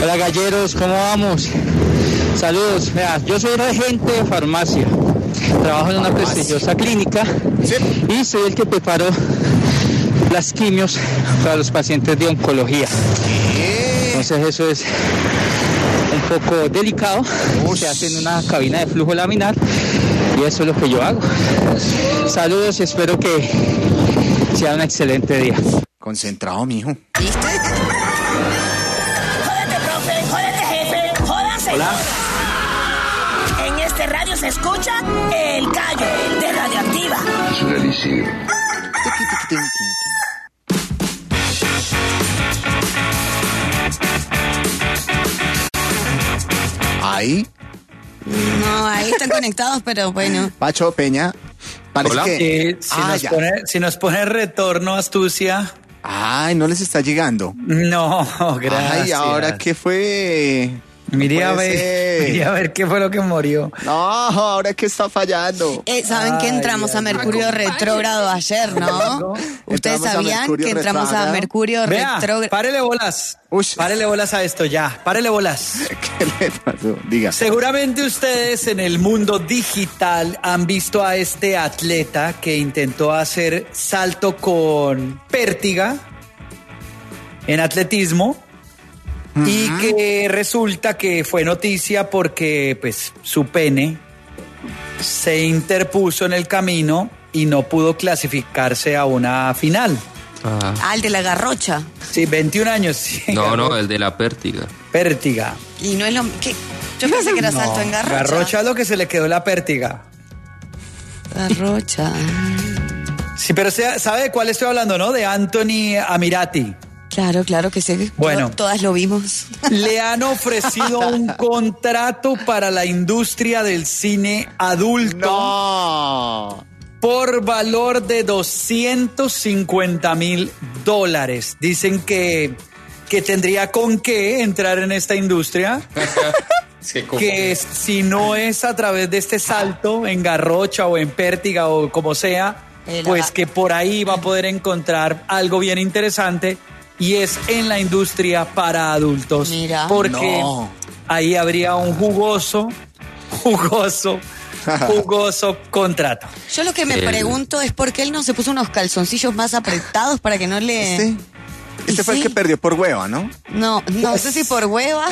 Speaker 5: Hola galleros, ¿cómo vamos? Saludos. Vea, yo soy regente de farmacia. Trabajo en una prestigiosa clínica y soy el que preparo las quimios para los pacientes de oncología. Entonces eso es un poco delicado. Se hace en una cabina de flujo laminar y eso es lo que yo hago. Saludos y espero que sea un excelente día.
Speaker 18: Concentrado, mijo.
Speaker 8: ¿Viste? Jódete, profe, jódete, jefe, jódanse.
Speaker 13: Hola.
Speaker 8: En este radio se escucha El Gallo de Radioactiva.
Speaker 21: Es delicioso.
Speaker 18: Ahí.
Speaker 14: No, ahí están conectados, pero bueno.
Speaker 18: Pacho Peña. Parece
Speaker 13: Hola.
Speaker 18: que...
Speaker 13: Sí, si,
Speaker 18: Ah,
Speaker 13: nos
Speaker 18: ya.
Speaker 13: pone, si nos pone retorno, astucia.
Speaker 18: Ay, no les está llegando.
Speaker 13: No, gracias.
Speaker 18: Ay, ¿ahora qué fue?
Speaker 13: Miré a
Speaker 18: puede
Speaker 13: ver,
Speaker 18: ser.
Speaker 13: miré a ver qué fue lo que murió.
Speaker 18: No, ahora que está fallando.
Speaker 14: Eh, ¿Saben que
Speaker 13: Ay,
Speaker 14: entramos
Speaker 13: ay,
Speaker 14: a Mercurio retrógrado ayer, no? ¿Ustedes
Speaker 18: Entramos a
Speaker 14: sabían
Speaker 18: Mercurio
Speaker 14: que entramos a
Speaker 18: retrógrado.
Speaker 14: Mercurio
Speaker 13: Vea,
Speaker 14: retrógrado?
Speaker 13: párele bolas. Párele bolas a esto ya. Párele bolas.
Speaker 18: ¿Qué le pasó? Diga.
Speaker 13: Seguramente ustedes en el mundo digital han visto a este atleta que intentó hacer salto con pértiga en atletismo. Y que resulta que fue noticia porque pues su pene se interpuso en el camino y no pudo clasificarse a una final.
Speaker 15: Ah.
Speaker 14: Ah, el de la garrocha.
Speaker 13: Sí, veintiún años. Sí,
Speaker 15: No, no, el de la pértiga.
Speaker 13: Pértiga.
Speaker 14: Y no es lo... ¿qué? Yo pensé que era
Speaker 13: No,
Speaker 14: salto en garrocha.
Speaker 13: Garrocha es lo que se le quedó la pértiga.
Speaker 14: Garrocha.
Speaker 13: Sí, pero sea- ¿sabe de cuál estoy hablando, no? De Anthony Amirati.
Speaker 14: Claro, claro que sí.
Speaker 13: Bueno.
Speaker 14: To- Todas lo vimos.
Speaker 13: Le han ofrecido un contrato para la industria del cine adulto.
Speaker 18: No.
Speaker 13: Por valor de doscientos cincuenta mil dólares. Dicen que, que tendría con qué entrar en esta industria. Que si no es a través de este salto en garrocha o en pértiga o como sea,
Speaker 14: El-
Speaker 13: pues que por ahí va a poder encontrar algo bien interesante y es en la industria para adultos.
Speaker 14: Mira.
Speaker 13: Porque
Speaker 18: No.
Speaker 13: ahí habría un jugoso, jugoso, jugoso contrato.
Speaker 14: Yo lo que me
Speaker 15: El-
Speaker 14: pregunto es por qué él no se puso unos calzoncillos más apretados para que no le...
Speaker 18: Este, este
Speaker 14: Y
Speaker 18: fue
Speaker 14: sí.
Speaker 18: el que perdió por hueva, ¿no?
Speaker 14: No, no sé si por hueva.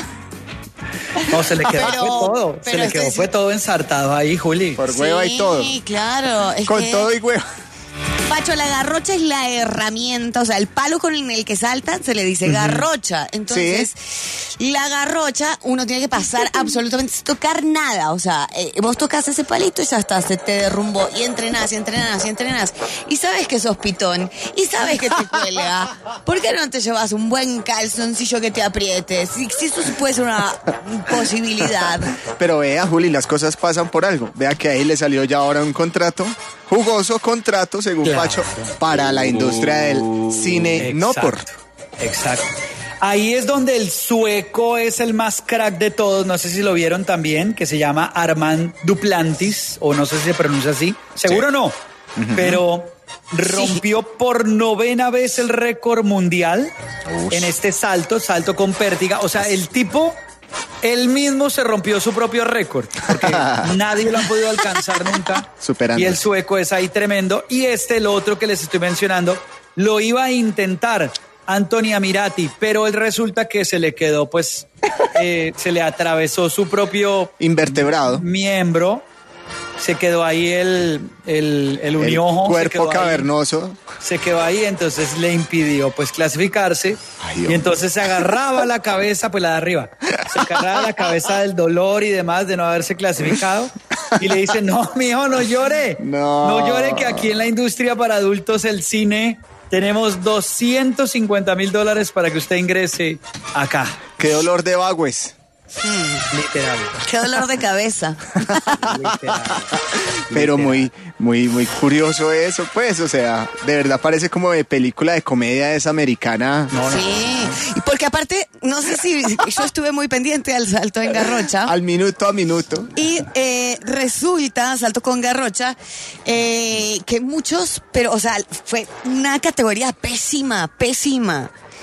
Speaker 13: No, se le quedó
Speaker 14: Pero-
Speaker 13: fue todo. Se
Speaker 14: pero
Speaker 13: le quedó
Speaker 14: estoy-
Speaker 13: fue todo ensartado ahí, Juli.
Speaker 18: Por hueva
Speaker 14: Sí,
Speaker 18: y todo.
Speaker 14: claro. Es
Speaker 18: Con
Speaker 14: que,
Speaker 18: todo y hueva.
Speaker 14: Pacho, la garrocha es la herramienta, o sea, el palo con el que saltan se le dice garrocha. Entonces, la garrocha, uno tiene que pasar absolutamente sin tocar nada. O sea, eh, vos tocas ese palito y ya está, se te derrumbó. Y entrenás, y entrenás, y entrenás. Y sabes que sos pitón. Y sabes que te cuelga. ¿Por qué no te llevas un buen calzoncillo que te apriete? Si, si eso puede ser una posibilidad.
Speaker 18: Pero vea, Juli, las cosas pasan por algo. Vea que ahí le salió ya ahora un contrato, jugoso contrato, según
Speaker 13: Claro.
Speaker 18: Pacho, para la industria del cine, no por...
Speaker 13: Exacto. Ahí es donde el sueco es el más crack de todos. No sé si lo vieron también, que se llama Armand Duplantis, o no sé si se pronuncia así. Seguro
Speaker 18: Sí.
Speaker 13: no. Pero rompió por novena vez el récord mundial
Speaker 18: Ush.
Speaker 13: en este salto, salto con pértiga. O sea, el tipo, él mismo se rompió su propio récord, porque nadie lo ha podido alcanzar nunca.
Speaker 18: Superándose.
Speaker 13: Y el sueco es ahí tremendo. Y este, el otro que les estoy mencionando, lo iba a intentar Anthony Amirati, pero él resulta que se le quedó, pues, eh, se le atravesó su propio
Speaker 18: Invertebrado.
Speaker 13: miembro. Se quedó ahí el, el, el uniojo.
Speaker 18: El
Speaker 13: se
Speaker 18: cuerpo
Speaker 13: quedó ahí.
Speaker 18: cavernoso.
Speaker 13: Se quedó ahí, entonces le impidió pues clasificarse.
Speaker 18: Ay,
Speaker 13: y
Speaker 18: hombre.
Speaker 13: entonces se agarraba la cabeza, pues la de arriba, se agarraba la cabeza del dolor y demás de no haberse clasificado. Y le dice, no, mijo, no llore.
Speaker 18: No.
Speaker 13: No llore, que aquí en la industria para adultos, el cine, tenemos doscientos cincuenta mil dólares para que usted ingrese acá.
Speaker 18: Qué dolor de bagües.
Speaker 13: Literal.
Speaker 14: Qué dolor de cabeza.
Speaker 13: Literal.
Speaker 18: Pero muy, muy, muy curioso eso, pues, o sea, de verdad parece como de película de comedia esa americana.
Speaker 14: Sí, y porque aparte, no sé si yo estuve muy pendiente al salto en garrocha.
Speaker 18: Al minuto a minuto.
Speaker 14: Y eh, resulta, salto con garrocha, eh, que muchos, pero, o sea, fue una categoría pésima, pésima.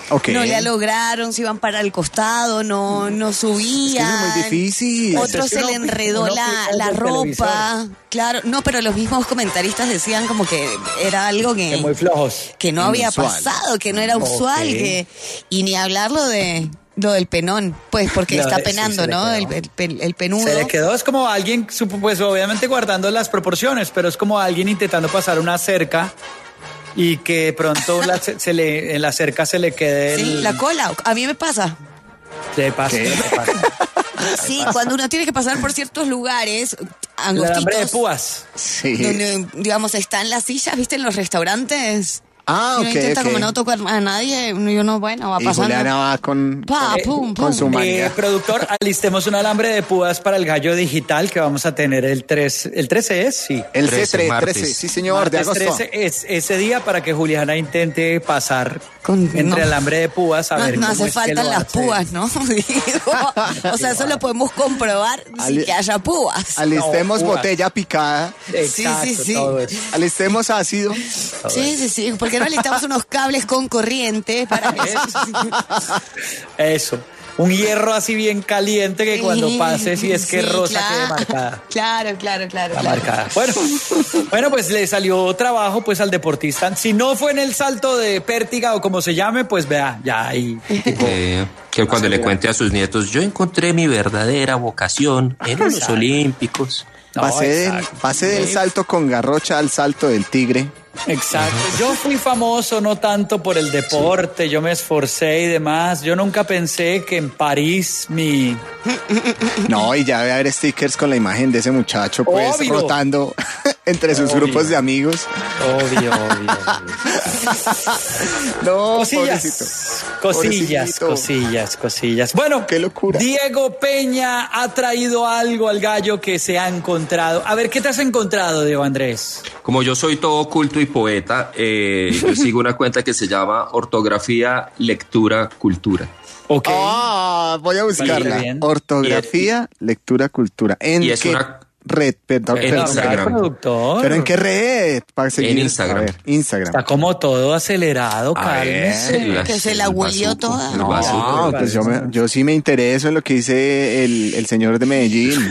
Speaker 18: Okay.
Speaker 14: No la lograron, se iban para el costado, no, no subían.
Speaker 18: Es que es muy difícil.
Speaker 14: Otro se le enredó la, la ropa. Claro, no, pero los mismos comentaristas decían como que era algo que...
Speaker 13: Que muy flojos.
Speaker 14: Que no había pasado, que no era usual.
Speaker 13: Okay.
Speaker 14: Que, y ni hablarlo de... Lo del penón, pues porque
Speaker 13: Lo
Speaker 14: está
Speaker 13: de-
Speaker 14: penando,
Speaker 13: sí, se le
Speaker 14: ¿no? El,
Speaker 13: quedó.
Speaker 14: el, el- el penudo.
Speaker 13: Se le quedó, es como alguien, supo- pues obviamente guardando las proporciones, pero es como alguien intentando pasar una cerca y que de pronto la- se, se le, en la cerca se le quede el...
Speaker 14: Sí, la cola. A mí me pasa.
Speaker 13: Se pasa,
Speaker 18: ¿Qué?
Speaker 13: se pasa.
Speaker 14: Sí, cuando uno tiene que pasar por ciertos lugares
Speaker 13: El alambre de
Speaker 14: angostitos,
Speaker 13: púas.
Speaker 18: Sí.
Speaker 14: donde, digamos, están las sillas, ¿viste? En los restaurantes.
Speaker 18: Ah,
Speaker 14: Y uno
Speaker 18: ok,
Speaker 14: intenta
Speaker 18: ok.
Speaker 14: como no tocar a nadie, y uno, bueno, va
Speaker 18: Y
Speaker 14: pasando.
Speaker 18: Juliana va con,
Speaker 14: Pa,
Speaker 18: con,
Speaker 14: pum,
Speaker 18: con
Speaker 14: pum.
Speaker 18: su
Speaker 13: Eh,
Speaker 18: manía.
Speaker 13: productor, alistemos un alambre de púas para el gallo digital que vamos a tener el tres, el trece es, sí.
Speaker 18: El
Speaker 15: trece,
Speaker 18: C tres,
Speaker 15: martes.
Speaker 18: trece, sí señor, de
Speaker 13: Martes
Speaker 18: agosto.
Speaker 13: trece es ese día para que Juliana intente pasar
Speaker 14: Con-
Speaker 13: entre
Speaker 14: no.
Speaker 13: alambre de púas a
Speaker 14: No,
Speaker 13: ver
Speaker 14: no
Speaker 13: cómo
Speaker 14: hace
Speaker 13: es que
Speaker 14: falta
Speaker 13: lo
Speaker 14: las
Speaker 13: hace.
Speaker 14: púas, ¿no? Digo, o sea, eso lo podemos comprobar sin
Speaker 18: Ali-
Speaker 14: que haya púas.
Speaker 18: Alistemos
Speaker 13: No, púas.
Speaker 18: botella picada.
Speaker 13: Exacto,
Speaker 14: Sí, sí, sí.
Speaker 13: todo eso.
Speaker 18: Alistemos ácido.
Speaker 14: Sí, sí, sí. ¿Por qué no alistamos unos cables con corriente para que
Speaker 13: Eso. Un hierro así bien caliente que cuando pase, si es que
Speaker 14: Sí,
Speaker 13: rosa
Speaker 14: claro.
Speaker 13: quede marcada.
Speaker 14: Claro, claro, claro.
Speaker 13: Está
Speaker 14: claro.
Speaker 13: marcada. Bueno, bueno, pues le salió trabajo pues al deportista. Si no fue en el salto de pértiga o como se llame, pues vea, ya ahí. tipo,
Speaker 15: Eh, que cuando le cuente a sus nietos, yo encontré mi verdadera vocación en los
Speaker 13: Exacto.
Speaker 15: Olímpicos.
Speaker 13: no,
Speaker 18: Pasé, del,
Speaker 13: exacto.
Speaker 18: pasé del
Speaker 13: Sí,
Speaker 18: salto con garrocha al salto del tigre.
Speaker 13: Exacto. Yo fui famoso no tanto por el deporte, yo me esforcé y demás. Yo nunca pensé que en París mi...
Speaker 18: No, y ya debe haber stickers con la imagen de ese muchacho, pues,
Speaker 13: Obvio.
Speaker 18: rotando entre sus
Speaker 13: Obvio.
Speaker 18: grupos de amigos.
Speaker 13: Obvio, obvio, obvio.
Speaker 18: No,
Speaker 13: Cosillas,
Speaker 18: pobrecito.
Speaker 13: cosillas,
Speaker 18: Pobrecito.
Speaker 13: cosillas, cosillas. Bueno,
Speaker 18: Qué locura.
Speaker 13: Diego Peña ha traído algo al gallo que se ha encontrado. A ver, ¿qué te has encontrado, Diego Andrés?
Speaker 15: Como yo soy todo culto y poeta, eh, yo sigo una cuenta que se llama Ortografía, Lectura, Cultura.
Speaker 13: Ok.
Speaker 18: Ah, voy a buscarla.
Speaker 13: Parece bien.
Speaker 18: Ortografía, lectura, cultura. ¿En
Speaker 15: y es
Speaker 18: qué
Speaker 15: una-
Speaker 18: red? Perdón,
Speaker 15: En
Speaker 18: perdón.
Speaker 15: Instagram.
Speaker 13: productor.
Speaker 18: ¿Pero en qué red? Para seguir,
Speaker 15: En Instagram.
Speaker 18: A ver, Instagram.
Speaker 13: Está como todo acelerado,
Speaker 18: A ver.
Speaker 13: cálmese.
Speaker 14: Que se la huelió
Speaker 15: bazuco,
Speaker 14: toda.
Speaker 15: el
Speaker 18: No,
Speaker 15: bazuco.
Speaker 18: pues yo, me- yo sí me intereso en lo que dice el, el señor de Medellín.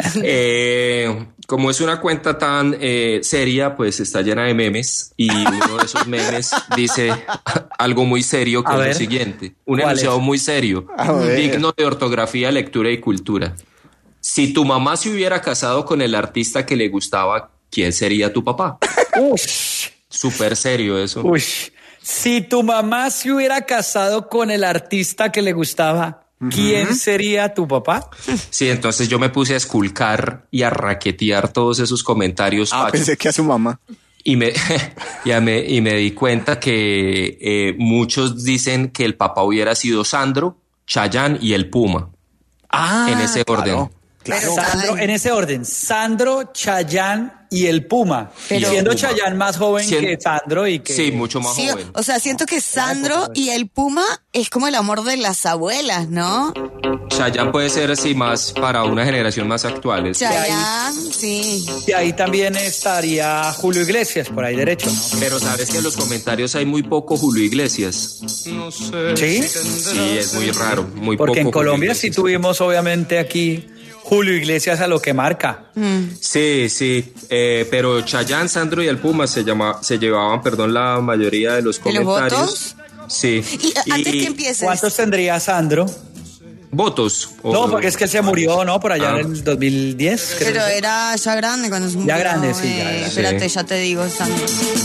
Speaker 15: Eh, como es una cuenta tan eh, seria, pues está llena de memes y uno de esos memes dice algo muy serio que
Speaker 13: A
Speaker 15: es
Speaker 13: ver.
Speaker 15: lo siguiente. Un
Speaker 13: ¿Cuál
Speaker 15: enunciado
Speaker 13: es?
Speaker 15: muy serio,
Speaker 18: A ver.
Speaker 15: digno de ortografía, lectura y cultura. Si tu mamá se hubiera casado con el artista que le gustaba, ¿quién sería tu papá?
Speaker 13: Ush,
Speaker 15: Súper serio eso.
Speaker 13: ush. Si tu mamá se hubiera casado con el artista que le gustaba, ¿quién sería tu papá?
Speaker 15: Sí, entonces yo me puse a esculcar y a raquetear todos esos comentarios.
Speaker 18: Ah,
Speaker 15: Pacho.
Speaker 18: pensé que a su mamá.
Speaker 15: Y me, ya me, y me di cuenta que eh, muchos dicen que el papá hubiera sido Sandro, Chayanne y el Puma.
Speaker 13: Ah,
Speaker 15: en ese orden.
Speaker 14: Pero,
Speaker 13: Sandro,
Speaker 14: ay,
Speaker 13: en ese orden, Sandro, Chayanne y el Puma.
Speaker 14: Pero-
Speaker 13: siendo
Speaker 15: Puma.
Speaker 13: Chayanne más joven
Speaker 15: Sien-
Speaker 13: que Sandro y que...
Speaker 15: Sí, mucho más
Speaker 14: sí,
Speaker 15: joven.
Speaker 14: o sea, siento que Sandro y el Puma es como el amor de las abuelas, ¿no?
Speaker 15: Chayanne puede ser así más para una generación más actual. Es-
Speaker 14: Chayanne, sí.
Speaker 13: Y ahí también estaría Julio Iglesias, por ahí derecho, ¿no?
Speaker 15: Pero sabes que en los comentarios hay muy poco Julio Iglesias.
Speaker 13: ¿Sí?
Speaker 15: Sí, es muy raro. Muy
Speaker 13: Porque en
Speaker 15: poco Julio
Speaker 13: Colombia sí
Speaker 15: Iglesias.
Speaker 13: tuvimos obviamente aquí Julio Iglesias a lo que marca.
Speaker 15: Sí, sí, eh, pero Chayanne, Sandro y el Puma se llama, se llevaban, perdón, la mayoría de los
Speaker 14: ¿De los
Speaker 15: comentarios. Sí.
Speaker 14: Y eh, antes que empieces,
Speaker 13: ¿Cuántos tendría Sandro?
Speaker 15: votos. o-
Speaker 13: No, porque es que él se murió, ¿no? Por allá
Speaker 15: Ah.
Speaker 13: en el dos mil diez. creo.
Speaker 14: pero era ya grande cuando se murió.
Speaker 13: grande, sí, ya
Speaker 14: eh,
Speaker 13: grande.
Speaker 14: Espérate,
Speaker 15: Sí.
Speaker 14: ya te digo, Sandro.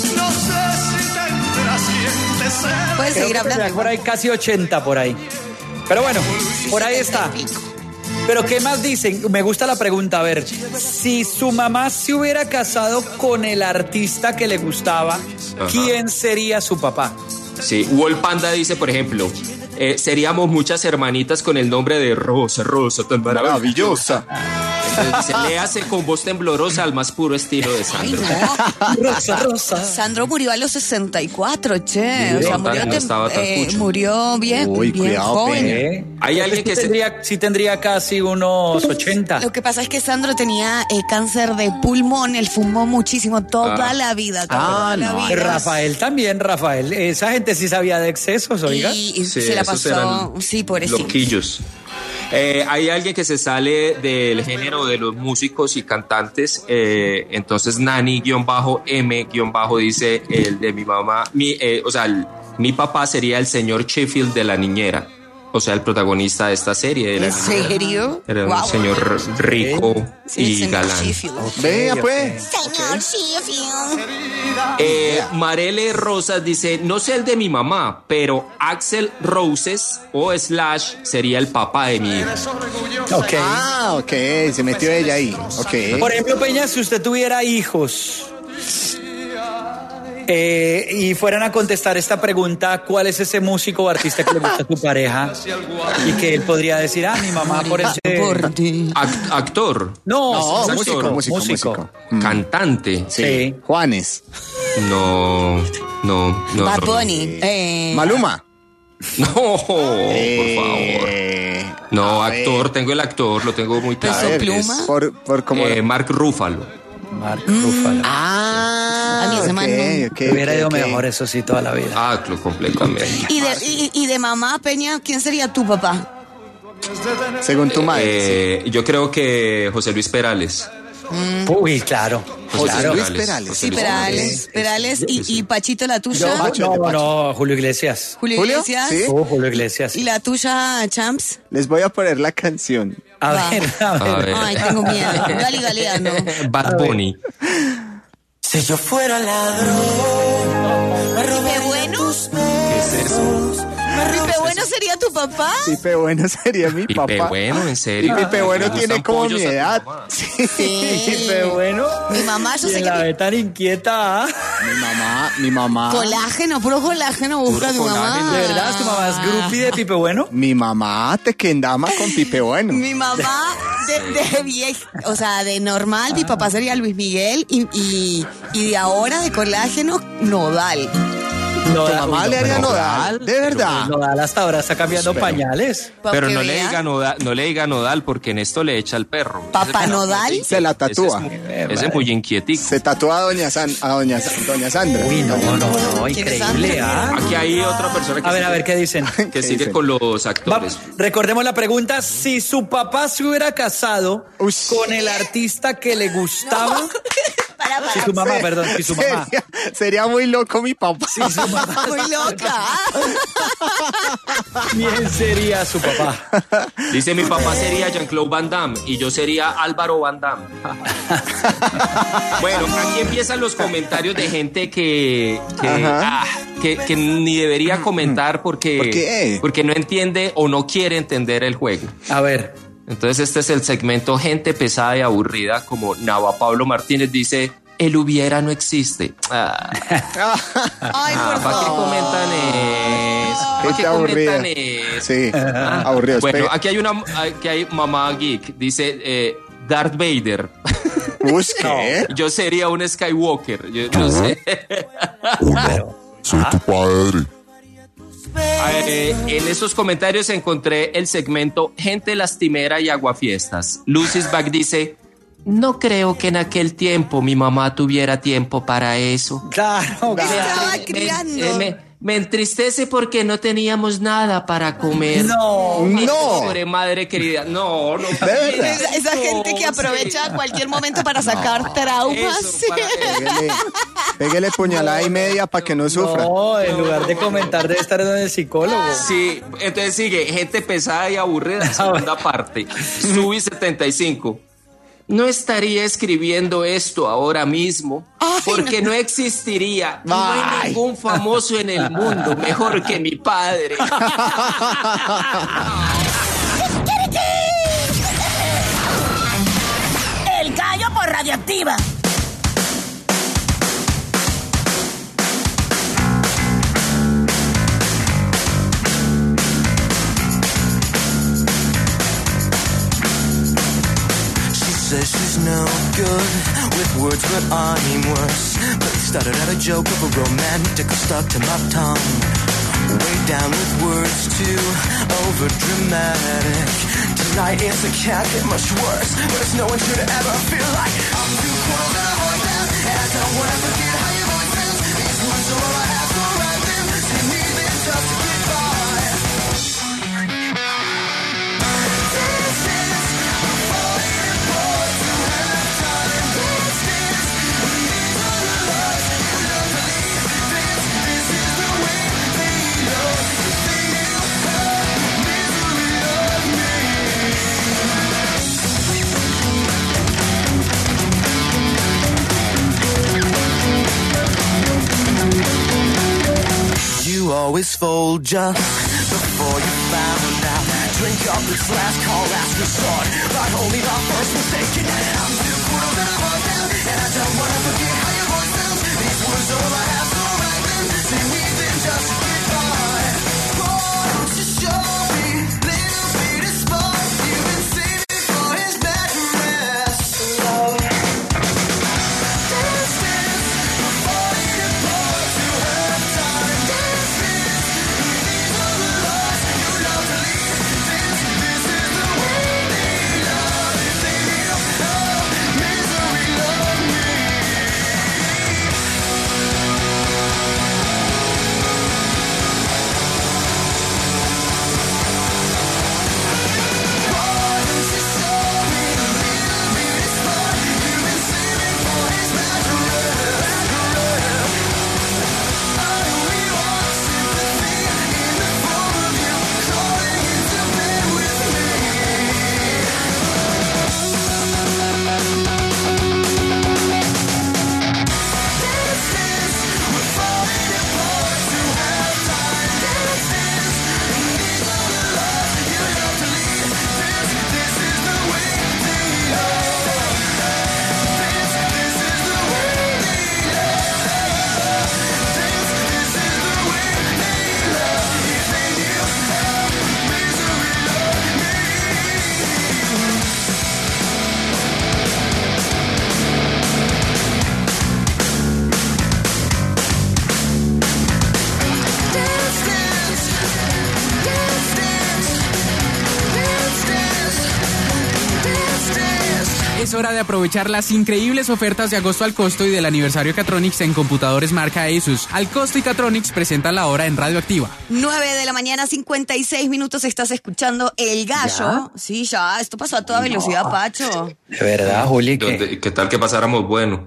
Speaker 14: Puedes
Speaker 13: Creo
Speaker 14: seguir
Speaker 13: que tendría
Speaker 14: hablando.
Speaker 13: por ahí casi ochenta por ahí. Pero bueno, por ahí está. Pero ¿qué más dicen? Me gusta la pregunta. A ver, si su mamá se hubiera casado con el artista que le gustaba,
Speaker 15: Ajá.
Speaker 13: ¿quién sería su papá?
Speaker 15: Sí, Wall Panda dice, por ejemplo, eh, seríamos muchas hermanitas con el nombre de Rosa, Rosa, tan maravillosa.
Speaker 18: Maravillosa.
Speaker 15: Se léase con voz temblorosa al más puro estilo de Sandro.
Speaker 14: Ay, no. Rosa, Rosa. Sandro murió a los sesenta y cuatro, che.
Speaker 15: Sí,
Speaker 14: o sea,
Speaker 15: no,
Speaker 14: murió,
Speaker 15: no
Speaker 14: tem-
Speaker 15: estaba tan
Speaker 14: eh,
Speaker 15: cucho.
Speaker 14: murió bien,
Speaker 18: Uy,
Speaker 14: bien
Speaker 18: cuidado,
Speaker 14: joven.
Speaker 18: Peña.
Speaker 13: Hay alguien que tendría, sí tendría casi unos ochenta.
Speaker 14: Lo que pasa es que Sandro tenía eh, cáncer de pulmón, él fumó muchísimo toda
Speaker 15: Ah.
Speaker 14: la vida.
Speaker 18: Ah,
Speaker 14: toda la
Speaker 18: no.
Speaker 14: vida.
Speaker 13: Rafael también, Rafael. Esa gente sí sabía de excesos, oiga.
Speaker 14: Y, y
Speaker 15: Sí,
Speaker 14: se la
Speaker 15: esos
Speaker 14: pasó,
Speaker 15: eran
Speaker 14: sí, pobrecito.
Speaker 15: Loquillos. Eh, hay alguien que se sale del género de los músicos y cantantes, eh, entonces Nani-M- dice el de mi mamá, mi, eh, o sea, el- mi papá sería el señor Sheffield de La Niñera, o sea, el protagonista de esta serie. De La
Speaker 14: ¿En
Speaker 15: Niñera.
Speaker 14: serio?
Speaker 15: Era
Speaker 14: Wow.
Speaker 15: un señor rico
Speaker 14: Sí,
Speaker 15: y
Speaker 14: señor
Speaker 15: galán.
Speaker 14: Sheffield.
Speaker 18: Vea, pues.
Speaker 14: Señor Sheffield.
Speaker 15: Eh, Marele Rosas dice, no sé el de mi mamá, pero Axel Roses o Slash sería el papá de mi hijo.
Speaker 13: Ok.
Speaker 18: Ah, ok, se metió ella ahí. Ok.
Speaker 13: Por ejemplo, Peña, si usted tuviera hijos eh, y fueran a contestar esta pregunta, ¿cuál es ese músico o artista que le gusta a tu pareja? Y que él podría decir, ah, mi mamá por ese...
Speaker 15: Act- actor.
Speaker 13: No,
Speaker 18: No,
Speaker 15: es
Speaker 18: músico,
Speaker 15: actor.
Speaker 18: músico, músico. Mm.
Speaker 15: Cantante.
Speaker 18: Sí.
Speaker 13: Sí.
Speaker 18: Juanes.
Speaker 15: No, no, no.
Speaker 14: Bad
Speaker 15: no.
Speaker 14: Bunny. Eh,
Speaker 18: Maluma.
Speaker 15: No, por
Speaker 18: Eh,
Speaker 15: favor. No,
Speaker 18: a ver.
Speaker 15: actor, tengo el actor, lo tengo muy claro.
Speaker 14: ¿Peso
Speaker 15: Es,
Speaker 14: Pluma?
Speaker 18: Por, por como.
Speaker 15: eh, Mark Ruffalo.
Speaker 13: Mark Ruffalo.
Speaker 18: Ah,
Speaker 14: A mí ese
Speaker 18: ok,
Speaker 14: man no.
Speaker 18: ok,
Speaker 13: Me hubiera
Speaker 18: ok,
Speaker 13: ido
Speaker 18: ok.
Speaker 13: mejor, eso sí, toda la vida.
Speaker 15: Ah, cl- completamente.
Speaker 14: y, de, y, y de mamá, Peña, ¿quién sería tu papá?
Speaker 18: Según tu madre.
Speaker 15: Eh, yo creo que José Luis Perales.
Speaker 13: Uy, claro.
Speaker 15: José
Speaker 13: claro.
Speaker 18: Luis Perales.
Speaker 15: José
Speaker 14: Sí,
Speaker 15: Luis
Speaker 14: Perales. Perales. ¿Y, y Pachito, la tuya?
Speaker 13: Yo,
Speaker 18: Pacho, de
Speaker 13: no,
Speaker 18: Pacho.
Speaker 13: no, Julio Iglesias.
Speaker 14: Julio,
Speaker 18: ¿Julio?
Speaker 14: Iglesias.
Speaker 18: Sí.
Speaker 13: Oh, Julio Iglesias.
Speaker 14: ¿Y la tuya, Champs?
Speaker 18: Les voy a poner la canción.
Speaker 13: A
Speaker 14: Va.
Speaker 13: ver, a ver.
Speaker 15: A ver.
Speaker 14: Ay, tengo miedo. Gali Galeano.
Speaker 15: Bad Bunny.
Speaker 6: Si yo fuera ladrón, me
Speaker 14: ¿Pipe Bueno?
Speaker 15: ¿Qué es eso?
Speaker 14: ¿Pipe Bueno sería tu papá?
Speaker 18: Pipe Bueno sería mi
Speaker 15: Pipe
Speaker 18: papá.
Speaker 15: Bueno, en serio.
Speaker 18: Pipe Bueno
Speaker 15: Me gustan
Speaker 18: tiene como
Speaker 15: pollos
Speaker 18: mi
Speaker 15: a tu
Speaker 18: edad.
Speaker 15: mamá.
Speaker 18: Sí.
Speaker 13: Pipe Bueno.
Speaker 14: Mi mamá, yo
Speaker 13: Y
Speaker 14: sé
Speaker 13: en
Speaker 14: que
Speaker 13: la
Speaker 14: mi-
Speaker 13: ve tan inquieta. ¿Ah?
Speaker 18: Mi mamá, mi mamá.
Speaker 14: Colágeno, puro colágeno busca
Speaker 15: Puro
Speaker 14: mi mamá.
Speaker 15: colágeno.
Speaker 13: ¿De verdad tu mamá es groupie de Pipe Bueno?
Speaker 18: Mi mamá te quendama con Pipe Bueno.
Speaker 14: Mi mamá de, de vieja, o sea, de normal, mi papá sería Luis Miguel y, y, y de ahora de colágeno, Nodal.
Speaker 13: No,
Speaker 18: Tu mamá le haría Nodal. De verdad.
Speaker 13: Nodal hasta ahora está cambiando
Speaker 18: Pero-
Speaker 13: pañales.
Speaker 14: Pa'
Speaker 15: Pero
Speaker 14: que
Speaker 15: no le,
Speaker 14: vea.
Speaker 15: diga nodal, no le diga nodal porque en esto le echa el perro.
Speaker 14: Papá
Speaker 15: Ese-
Speaker 14: Nodal.
Speaker 18: Se la tatúa.
Speaker 15: Ese es, muy- ese es muy inquietico.
Speaker 18: Se tatúa a doña, San, a doña, doña Sandra.
Speaker 13: Uy, no, no, no,
Speaker 14: ¿Quién es
Speaker 13: increíble, ¿ah?
Speaker 15: Aquí hay otra persona que
Speaker 13: A ver,
Speaker 15: sigue,
Speaker 13: a ver, ¿qué dicen?
Speaker 15: que sigue
Speaker 18: dicen?
Speaker 15: con los
Speaker 13: Va-
Speaker 15: actores.
Speaker 13: recordemos la pregunta, si su papá se hubiera casado con el artista que le gustaba,
Speaker 14: Para, para.
Speaker 13: si su mamá, perdón, si su mamá.
Speaker 18: Sería, sería muy loco mi papá.
Speaker 13: Si su mamá,
Speaker 14: Muy loca.
Speaker 13: ¿quién sería su papá?
Speaker 15: Dice, mi papá sería Jean-Claude Van Damme y yo sería Álvaro Van Damme. Bueno, aquí empiezan los comentarios de gente que, que,
Speaker 18: Ajá.
Speaker 15: ah, que, que ni debería comentar porque,
Speaker 18: ¿Por qué?
Speaker 15: porque no entiende o no quiere entender el juego.
Speaker 13: A ver,
Speaker 15: Entonces este es el segmento gente pesada y aburrida, como Nava Pablo Martínez dice, el hubiera no existe. Ah,
Speaker 14: Ay, por
Speaker 15: ¿para qué
Speaker 14: favor.
Speaker 15: comentan eso? ¿Para
Speaker 18: Gente
Speaker 15: qué
Speaker 18: aburrida.
Speaker 15: comentan eso?
Speaker 18: Sí,
Speaker 15: Ah,
Speaker 18: aburridos.
Speaker 15: Bueno,
Speaker 18: Pe-
Speaker 15: aquí hay una, aquí hay mamá geek, dice eh, Darth Vader.
Speaker 18: Uy, ¿qué?
Speaker 15: Yo sería un Skywalker, yo no sé.
Speaker 21: Hola, soy tu padre.
Speaker 15: Eh, en esos comentarios encontré el segmento Gente lastimera y aguafiestas. Lucis Back dice, no creo que en aquel tiempo mi mamá tuviera tiempo para eso.
Speaker 13: claro,
Speaker 14: Me
Speaker 13: claro.
Speaker 14: estaba
Speaker 15: Me-
Speaker 14: criando.
Speaker 15: eh, me, me entristece porque no teníamos nada para comer.
Speaker 13: No,
Speaker 15: Ay,
Speaker 18: no.
Speaker 15: pobre madre querida. No, no.
Speaker 18: verdad?
Speaker 14: Esa, esa gente que aprovecha cualquier momento para sacar traumas.
Speaker 15: Eso, para-
Speaker 18: Pégale, pégale puñalada y media para que no sufra.
Speaker 13: No, en lugar de comentar debe estar en el psicólogo.
Speaker 15: Sí, entonces sigue, gente pesada y aburrida, segunda parte. Subi setenta y cinco. No estaría escribiendo esto ahora mismo porque no existiría y no hay
Speaker 18: Ay.
Speaker 15: ningún famoso en el mundo mejor que mi padre.
Speaker 8: El gallo por radioactiva.
Speaker 6: says she's no good with words, but I'm worse. But it started out a joke of a romantic stuck to my tongue. Way down with words too over dramatic. Tonight it's a can't get much worse, but it's no one should ever feel like I'm too cool that I want that, and I don't wanna forget how your voice sounds. These words are all I have, so write them. See me then just to get by. You always fold just before you found out. Drink up this last call, last resort, but only the first mistake. I'm too cool that I want down, and I don't wanna forget how your voice sounds. These words are all I have, so write them. Say we then just to get by. Won't you show me little bit of spark you've been saving for his bed rest? Love. Dance, dance, before you depart to have time. Dance, dance, these are the lies you love to lead. Dance, this is the way they love. If they feel love, misery, love me.
Speaker 7: Es hora de aprovechar las increíbles ofertas de agosto al costo y del aniversario Catronics en computadores marca Asus. Al costo y Catronics presentan la hora en Radio Activa.
Speaker 14: nueve de la mañana, cincuenta y seis minutos, estás escuchando El Gallo. ¿Ya? Sí, ya, esto pasó a toda no. velocidad, Pacho.
Speaker 13: De verdad, Juli.
Speaker 15: ¿Qué, ¿Qué tal que pasáramos bueno?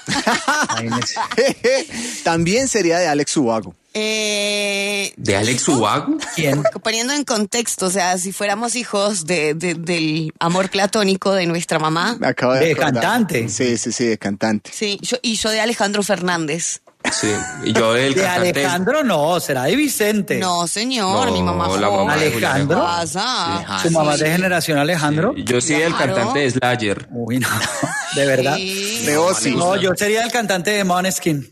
Speaker 18: También sería de Alex Ubago.
Speaker 14: Eh,
Speaker 15: ¿De Alex Ubago?
Speaker 13: ¿Quién?
Speaker 14: Poniendo en contexto, o sea, si fuéramos hijos de, de, del amor platónico de nuestra mamá.
Speaker 18: Me acabo de
Speaker 13: De cantante.
Speaker 18: Sí, sí, sí, de cantante.
Speaker 14: Sí, yo, y yo de Alejandro Fernández.
Speaker 15: Sí, y yo del
Speaker 13: De
Speaker 15: cantante.
Speaker 13: Alejandro no, será de Vicente.
Speaker 14: No, señor,
Speaker 15: No,
Speaker 14: mi mamá
Speaker 15: la
Speaker 14: joven.
Speaker 15: mamá de
Speaker 13: Alejandro.
Speaker 14: ¿Qué pasa?
Speaker 13: ¿Su mamá de generación Alejandro?
Speaker 15: Yo sí del
Speaker 14: Claro.
Speaker 15: cantante de Slayer.
Speaker 13: Uy, no. ¿De verdad?
Speaker 14: Sí.
Speaker 18: De Ozzy.
Speaker 13: No, yo sería el cantante de Måneskin.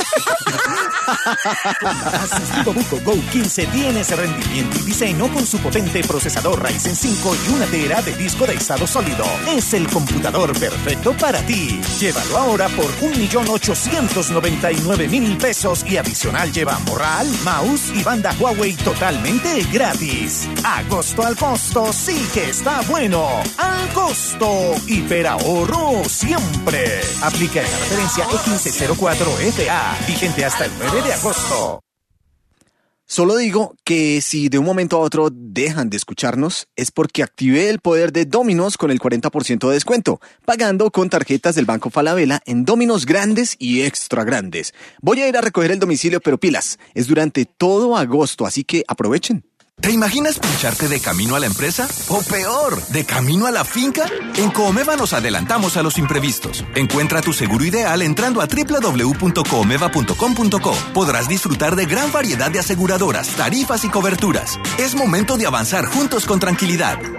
Speaker 9: Asistido Buco Go quince tiene ese rendimiento y diseño con su potente procesador Ryzen cinco y una tera de disco de estado sólido. Es el computador perfecto para ti. Llévalo ahora por un millón ochocientos noventa y nueve mil pesos y adicional lleva morral, mouse y banda Huawei totalmente gratis. Agosto al costo sí que está bueno. Al costo. Hiperahorro siempre. Aplica en la referencia E quince cero cuatro F A. Vigente hasta el nueve de agosto.
Speaker 18: Solo digo que si de un momento a otro dejan de escucharnos es porque activé el poder de Domino's con el cuarenta por ciento de descuento, pagando con tarjetas del Banco Falabella en Domino's grandes y extra grandes. Voy a ir a recoger el domicilio, pero pilas, es durante todo agosto, así que aprovechen.
Speaker 10: ¿Te imaginas pincharte de camino a la empresa? O peor, ¿de camino a la finca? En Coomeva nos adelantamos a los imprevistos. Encuentra tu seguro ideal entrando a doble u doble u doble u punto coomeva punto com punto co. Podrás disfrutar de gran variedad de aseguradoras, tarifas y coberturas. Es momento de avanzar juntos con tranquilidad.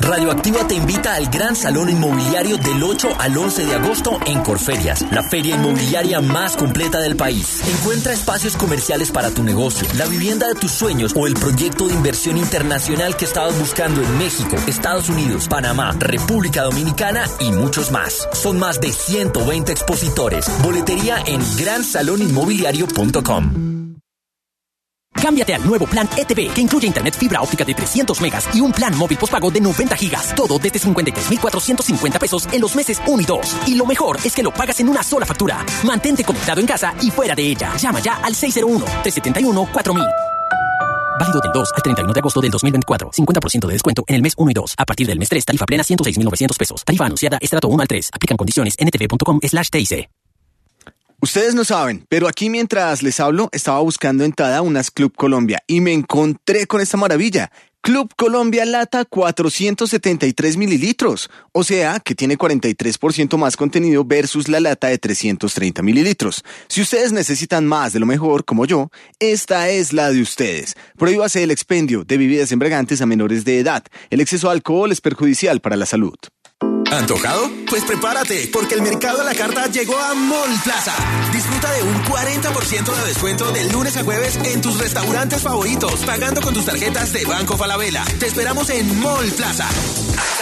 Speaker 1: Radioactiva te invita al Gran Salón Inmobiliario del ocho al once de agosto en Corferias, la feria inmobiliaria más completa del país. Encuentra espacios comerciales para tu negocio, la vivienda de tus sueños o el proyecto de inversión internacional que estabas buscando en México, Estados Unidos, Panamá, República Dominicana y muchos más. Son más de ciento veinte expositores. Boletería en gran salón inmobiliario punto com.
Speaker 16: Cámbiate al nuevo plan E T V, que incluye internet fibra óptica de trescientos megas y un plan móvil postpago de noventa gigas. Todo desde cincuenta y tres mil cuatrocientos cincuenta pesos en los meses uno y dos. Y lo mejor es que lo pagas en una sola factura. Mantente conectado en casa y fuera de ella. Llama ya al seis cero uno, tres siete uno, cuatro mil. Válido del dos al treinta y uno de agosto del dos mil veinticuatro. cincuenta por ciento de descuento en el mes uno y dos. A partir del mes tres, tarifa plena ciento seis mil novecientos pesos. Tarifa anunciada estrato uno al tres. Aplican condiciones en ntv punto com slash T I C.
Speaker 18: Ustedes no saben, pero aquí mientras les hablo estaba buscando en Tada unas Club Colombia y me encontré con esta maravilla. Club Colombia Lata cuatrocientos setenta y tres mililitros, o sea que tiene cuarenta y tres por ciento más contenido versus la lata de trescientos treinta mililitros. Si ustedes necesitan más de lo mejor, como yo, esta es la de ustedes. Prohíbase el expendio de bebidas embriagantes a menores de edad. El exceso de alcohol es perjudicial para la salud.
Speaker 19: ¿Antojado? Pues prepárate, porque el mercado a la carta llegó a Mall Plaza. Disfruta de un cuarenta por ciento de descuento de lunes a jueves en tus restaurantes favoritos, pagando con tus tarjetas de Banco Falabella. Te esperamos en Mall Plaza.